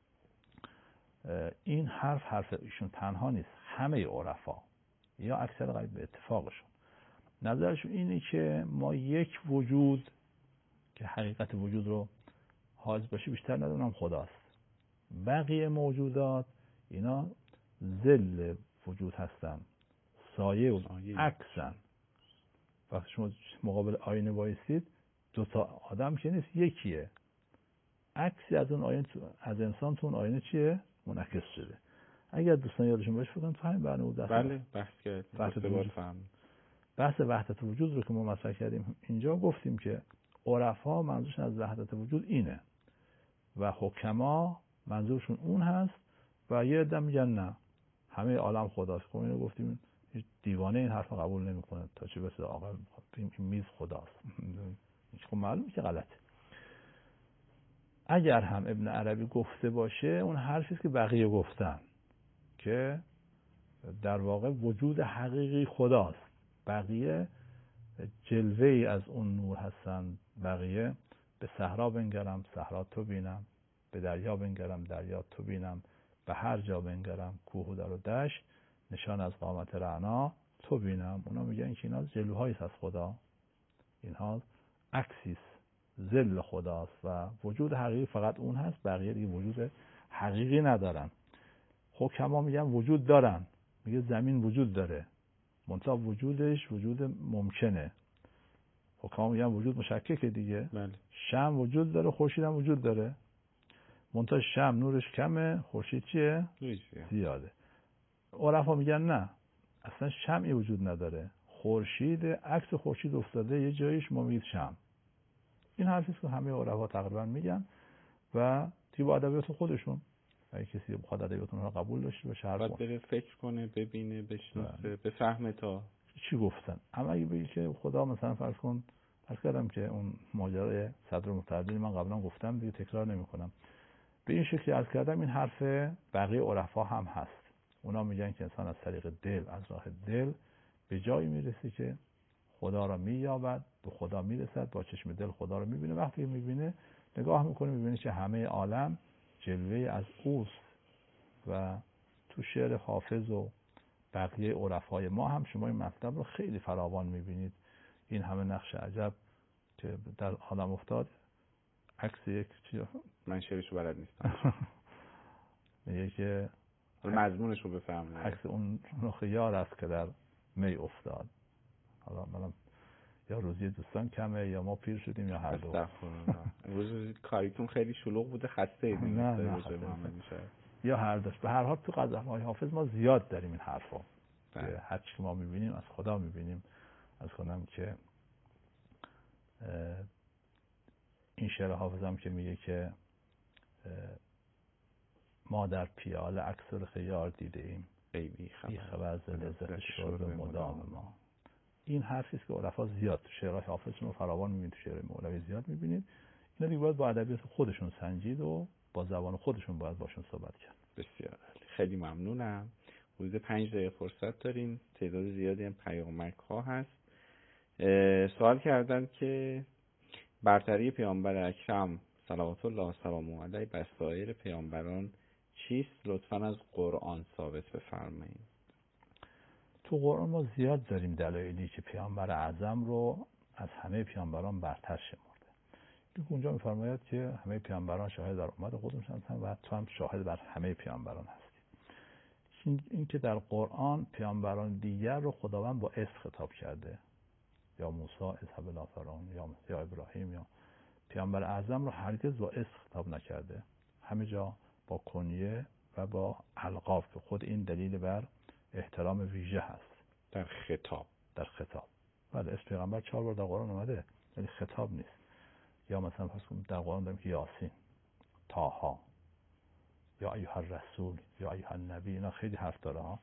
این حرف ایشون تنها نیست، همه عرفا یا اکثر قریب به اتفاقشون نظرشون اینه که ما یک وجود که حقیقت وجود رو حاضر باشه بیشتر ندونم خداست. بقیه موجودات اینا ظل وجود هستن، سایه و عکسن. وقتی شما مقابل آینه وایسید دوتا آدم که نیست، یکیه. عکسی از اون آینه از انسان تو اون آینه چیه؟ منعکس شده. اگر دوستان یادشون باشه فکر کنم تو همین برنامه بله بحث کردیم. بحث وحدت وجود رو که ما مطرح کردیم اینجا گفتیم که عرفا منظورشون از وحدت وجود اینه و حکما منظورشون اون هست و یه عده میگن نه همه عالم خداست. خب اینو گفتیم دیوانه این حرف قبول نمیکنه، تا چه بس آقا این میز خداست. خب معلومه که غلطه. اگر هم ابن عربی گفته باشه اون حرفی که بقیه گفتن که در واقع وجود حقیقی خداست، بقیه جلوه‌ای از اون نور هستن. بقیه به صحرا بنگرم صحرا تو بینم، به دریا بنگرم دریا تو بینم، به هر جا بنگرم کوه و در و دشت نشان از قامت رعنا تو بینم. اونا میگن که اینا جلوه‌هایی از خدا، اینها عکسیست، ظل خداست و وجود حقیقی فقط اون هست، بقیه دیگه وجود حقیقی ندارن. حکما میگن وجود دارن، میگه زمین وجود داره منتها وجودش وجود ممکنه. حکما میگن وجود مشککه دیگه. بله. شمع وجود داره، خورشید هم وجود داره منتها شمع نورش کمه، خورشید چیه؟ زیاده. عرفا میگن نه اصلا شمعی وجود نداره، خورشید عکس خورشید افتاده یه جاییش، ما میگیم شمع. این حرفی که همه عرفا تقریبا میگن و توی با ادبیات خودشون اگه کسی بخواد ادبیاتون رو قبول داشته باشه هر باید بره فکر کنه، ببینه، بشناسه، بفهمه تا چی گفتن. اما اگه بگی که خدا مثلا فرض کن، عرض کردم که اون ماجرای صدر متعدل من قبلا گفتم دیگه تکرار نمی کنم، به این شکلی عرض کردم این حرف بقیه عرفا هم هست. اونا میگن که انسان از طریق دل، از راه دل به جایی میرسه که خدا را مییابد، به خدا میرسد، با چشم دل خدا را میبینه. وقتی میبینه نگاه میکنه میبینه که همه عالم جلوه از اوست و تو شعر حافظ و بقیه عرفای ما هم شما این مطلب رو خیلی فراوان میبینید. این همه نقش عجب که در عالم افتاد عکس یک چی من شعرشو بلد نیستم میگه که مضمونش رو بفهمید عکس اون رخ یار است که در می افتاد. حالا منم یا روزی دوستان کمه یا ما پیر شدیم یا هر دو. امروز کاریتون خیلی شلوغ بوده، خسته اید. نه یا هر دوش. به هر حال تو غزل‌های حافظ ما زیاد داریم این حرفا که هر چی ما میبینیم از خدا میبینیم. از کنم که این شعر حافظم که میگه که ما در پیاله عکس رخ یار دیده ایم، بی خبر ز لذت شرب مدام ما. این حرفی است که عرفا زیاد تو شعرهای حافظشون رو فراوان می‌بینید، تو شعر مولوی زیاد می‌بینید. اینا دیگه باید با ادبیات خودشون سنجید و با زبان خودشون باید باشون صحبت کرد. بسیار خیلی ممنونم. حدود 5 دقیقه فرصت داریم. تعداد زیادی هم پیامک‌ها هست. سوال کردن که برتری پیامبر اکرم صلوات الله و سلامه علیه بر سایر پیامبران چیست؟ لطفاً از قرآن ثابت بفرمایید. تو قرآن ما زیاد داریم دلایلی که پیامبر اعظم رو از همه پیامبران برتر شمرده. اونجا می‌فرماید که همه پیامبران شاهد در امت خودشون هستند و تو هم شاهد بر همه پیامبران هستی. این که در قرآن پیامبران دیگر رو خداوند با اسم خطاب کرده، یا موسی اذهب الی فرعون یا ابراهیم، یا پیامبر اعظم رو هرگز با اسم خطاب نکرده، همه جا با کنیه و با القاب که خود این دلیل بر احترام ویژه هست در خطاب. بله، اسم پیغمبر 4 بار در قرآن اومده ولی خطاب نیست. یا مثلا در قرآن داریم که یاسین، طه، یا ایها الرسول، یا ایها النبی، اینا خیلی حرف داره ها.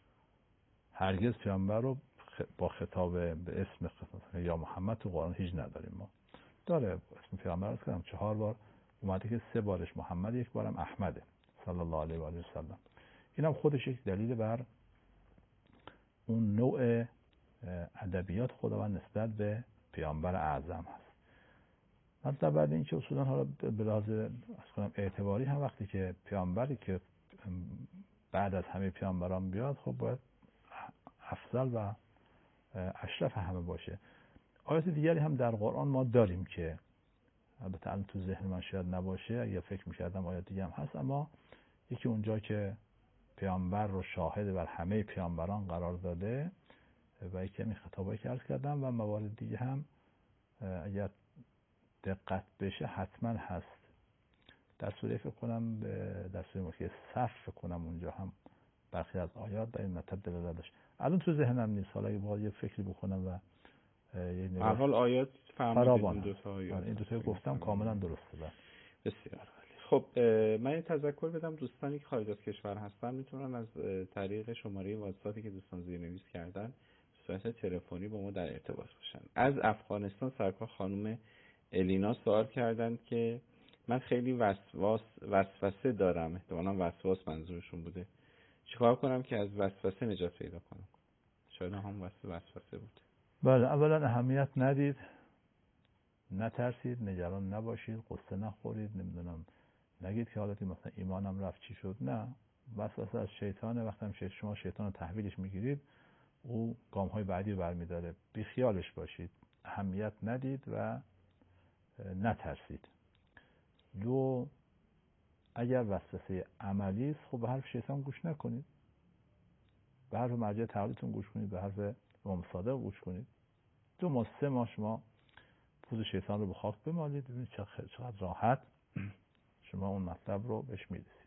هرگز پیامبر رو با خطاب به اسم خطاب یا محمد تو قرآن هیچ نداریم. ما داره اسم پیامبر رو کردم 4 بار اومده که 3 بارش محمد، 1 بارم احمده صلی الله علیه و آله و سلم. اینم خودش یک دلیل بر اون نوع ادبیات خداوند نسبت به پیامبر اعظم هست. مثلا بعد این که اصولا حالا به لحاظ اعتباری هم وقتی که پیامبری که بعد از همه پیامبران بیاد خب باید افضل و اشرف همه باشه. آیات دیگری هم در قرآن ما داریم که البته الان تو ذهن من شاید نباشه، اگه فکر می‌کردم آیات دیگه هم هست، اما یکی اونجا که پیامبر رو شاهد بر همه پیامبران قرار داده و یکی همین خطابایی که عرض کردم و موارد دیگه هم اگر دقت بشه حتما هست. در سوره فکر کنم در سوره مکیه صف فکر کنم اونجا هم برخی از آیات به این مطلب دلالت داشت. الان تو ذهنم نیست، حالا اگه باید یه فکری بکنم و یه نگاه اول آیات فراوان این دو تا گفتم کاملا درسته. بسیار خب من یه تذکر بدم، دوستانی که خارج از کشور هستن میتونن از طریق شماره واتساپی که دوستان زیرنویس کردن به صورت تلفنی با ما در ارتباط باشن. از افغانستان سرکار خانم الینا سوال کردند که من خیلی وسوسه دارم، احتمالاً وسواس منظورشون بوده، چیکار کنم که از وسوسه نجات پیدا کنم؟ شاید هم وسوسه بود. بله، اولا اهمیت ندید، نترسید، نگران نباشید، قصه نخورید، نمیدونم نگید که حالتی مثلا ایمانم رفت چی شد. نه، وسوسه از شیطانه. وقتی شما شیطان رو تحویلش میگیرید او گام‌های بعدی رو برمی‌داره. بی خیالش باشید، اهمیت ندید و نترسید. 2 اگر وسوسه عملی است خب به حرف شیطان گوش نکنید، به حرف مرجع تعالیتون گوش کنید، به حرف امام صادق گوش کنید. 2 ماه 3 ماه شما پوز شیطان رو به خاک بمالید، ببینید چقدر راحت شما اون مطلب رو بهش میرسید.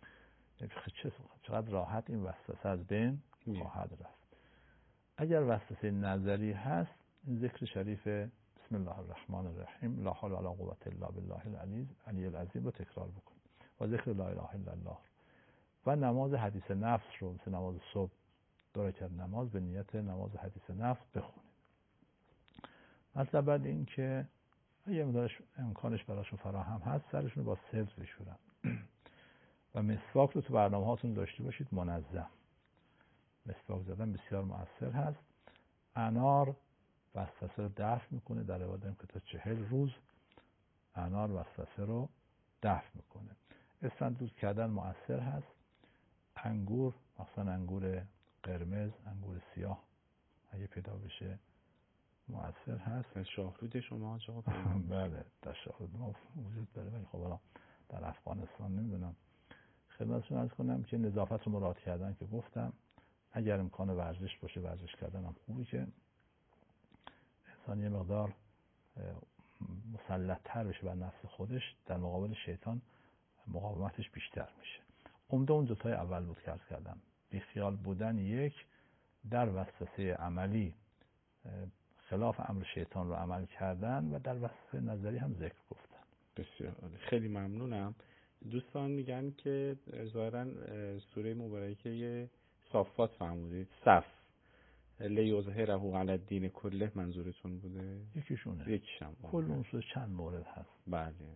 چقدر راحت این وسوسه از بین خواهد رفت. اگر وسوسه نظری هست، این ذکر شریف بسم الله الرحمن الرحیم لا حول ولا قوة الا بالله العلی العظیم رو تکرار بکنید و ذکر لا اله الا الله و نماز حدیث نفس رو مثل نماز صبح 2 رکعت نماز به نیت نماز حدیث نفس بخونید. مثلا بعد این که اگه امکانش براشون فراهم هست سرشون با سلس بشورن و مسواک رو تو برنامه هاتون داشته باشید منظم. مسواک زدن بسیار مؤثر هست. انار وسوسه رو دفع میکنه، در روایت داریم که تا 40 روز انار وسوسه رو دفع میکنه. اسفندوز کردن مؤثر هست. انگور، مثلا انگور قرمز، انگور سیاه اگه پیدا بشه مؤثر هست. از شاهرود شما جواب بله، در شاهرود ما وجود داره ولی خب الان در افغانستان نمیدونم. خدمتتون عرض کنم که نظافت رو مراعات کردن که گفتم، اگر امکان ورزش باشه ورزش کردن هم خوبه که انسان یه مقدار مسلط‌تر بشه بر نفس خودش، در مقابل شیطان مقاومتش بیشتر میشه. عمده اون 2 تای اول بود که عرض کردم، بیخیال بودن 1، در وسوسه عملی خلاف امر شیطان رو عمل کردن و در وسوسه نظری هم ذکر گفتن. بسیار خیلی ممنونم. دوستان میگن که ظاهراً سوره مبارکه صافات فرمودید صف لیظهره علی الدین کله منظورتون بوده؟ یکیشونه. یکیشم کل اون سوره چند مورد هست. بله.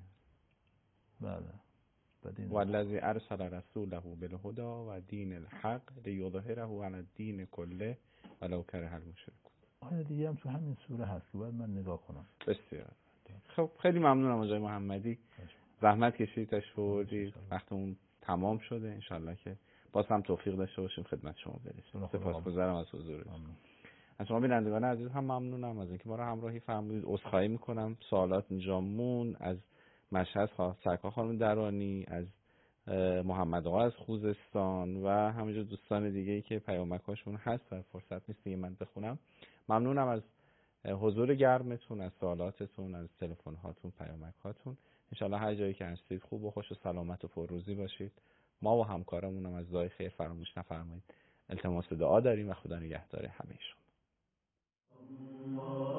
والذی ارسل رسوله بالهدى و دین الحق لیظهره علی الدین کله ولو کره المشرکون. آیه دیگه هم تو همین سوره هست که باید من نگاه کنم. بسیار. خب خیلی ممنونم آقای محمدی، زحمت کشیدید تشریف وقتمون تمام شده. انشالله که باز هم توفیق داشته باشیم خدمت شما برسیم. سپاسگزارم از حضورتون. از شما بینندگان عزیز هم ممنونم از اینکه ما رو همراهی فرمودید. عذرخواهی میکنم سوالات اینجا مون از مشهد سرکار خانم درانی، از محمد آقا از خوزستان و همینجور دوستان دیگه‌ای که پیامک‌هاشون هست و فرصت نیست که من بخونم. ممنونم از حضور گرمتون، از سوالاتتون، از تلفن هاتون، پیامک هاتون. انشالله هر جایی که هستید خوب و خوش و سلامت و پرروزی باشید. ما و همکارمون هم از دعای خیر فراموش نفرمایید. التماس دعا داریم و خدا نگهدار همه شما.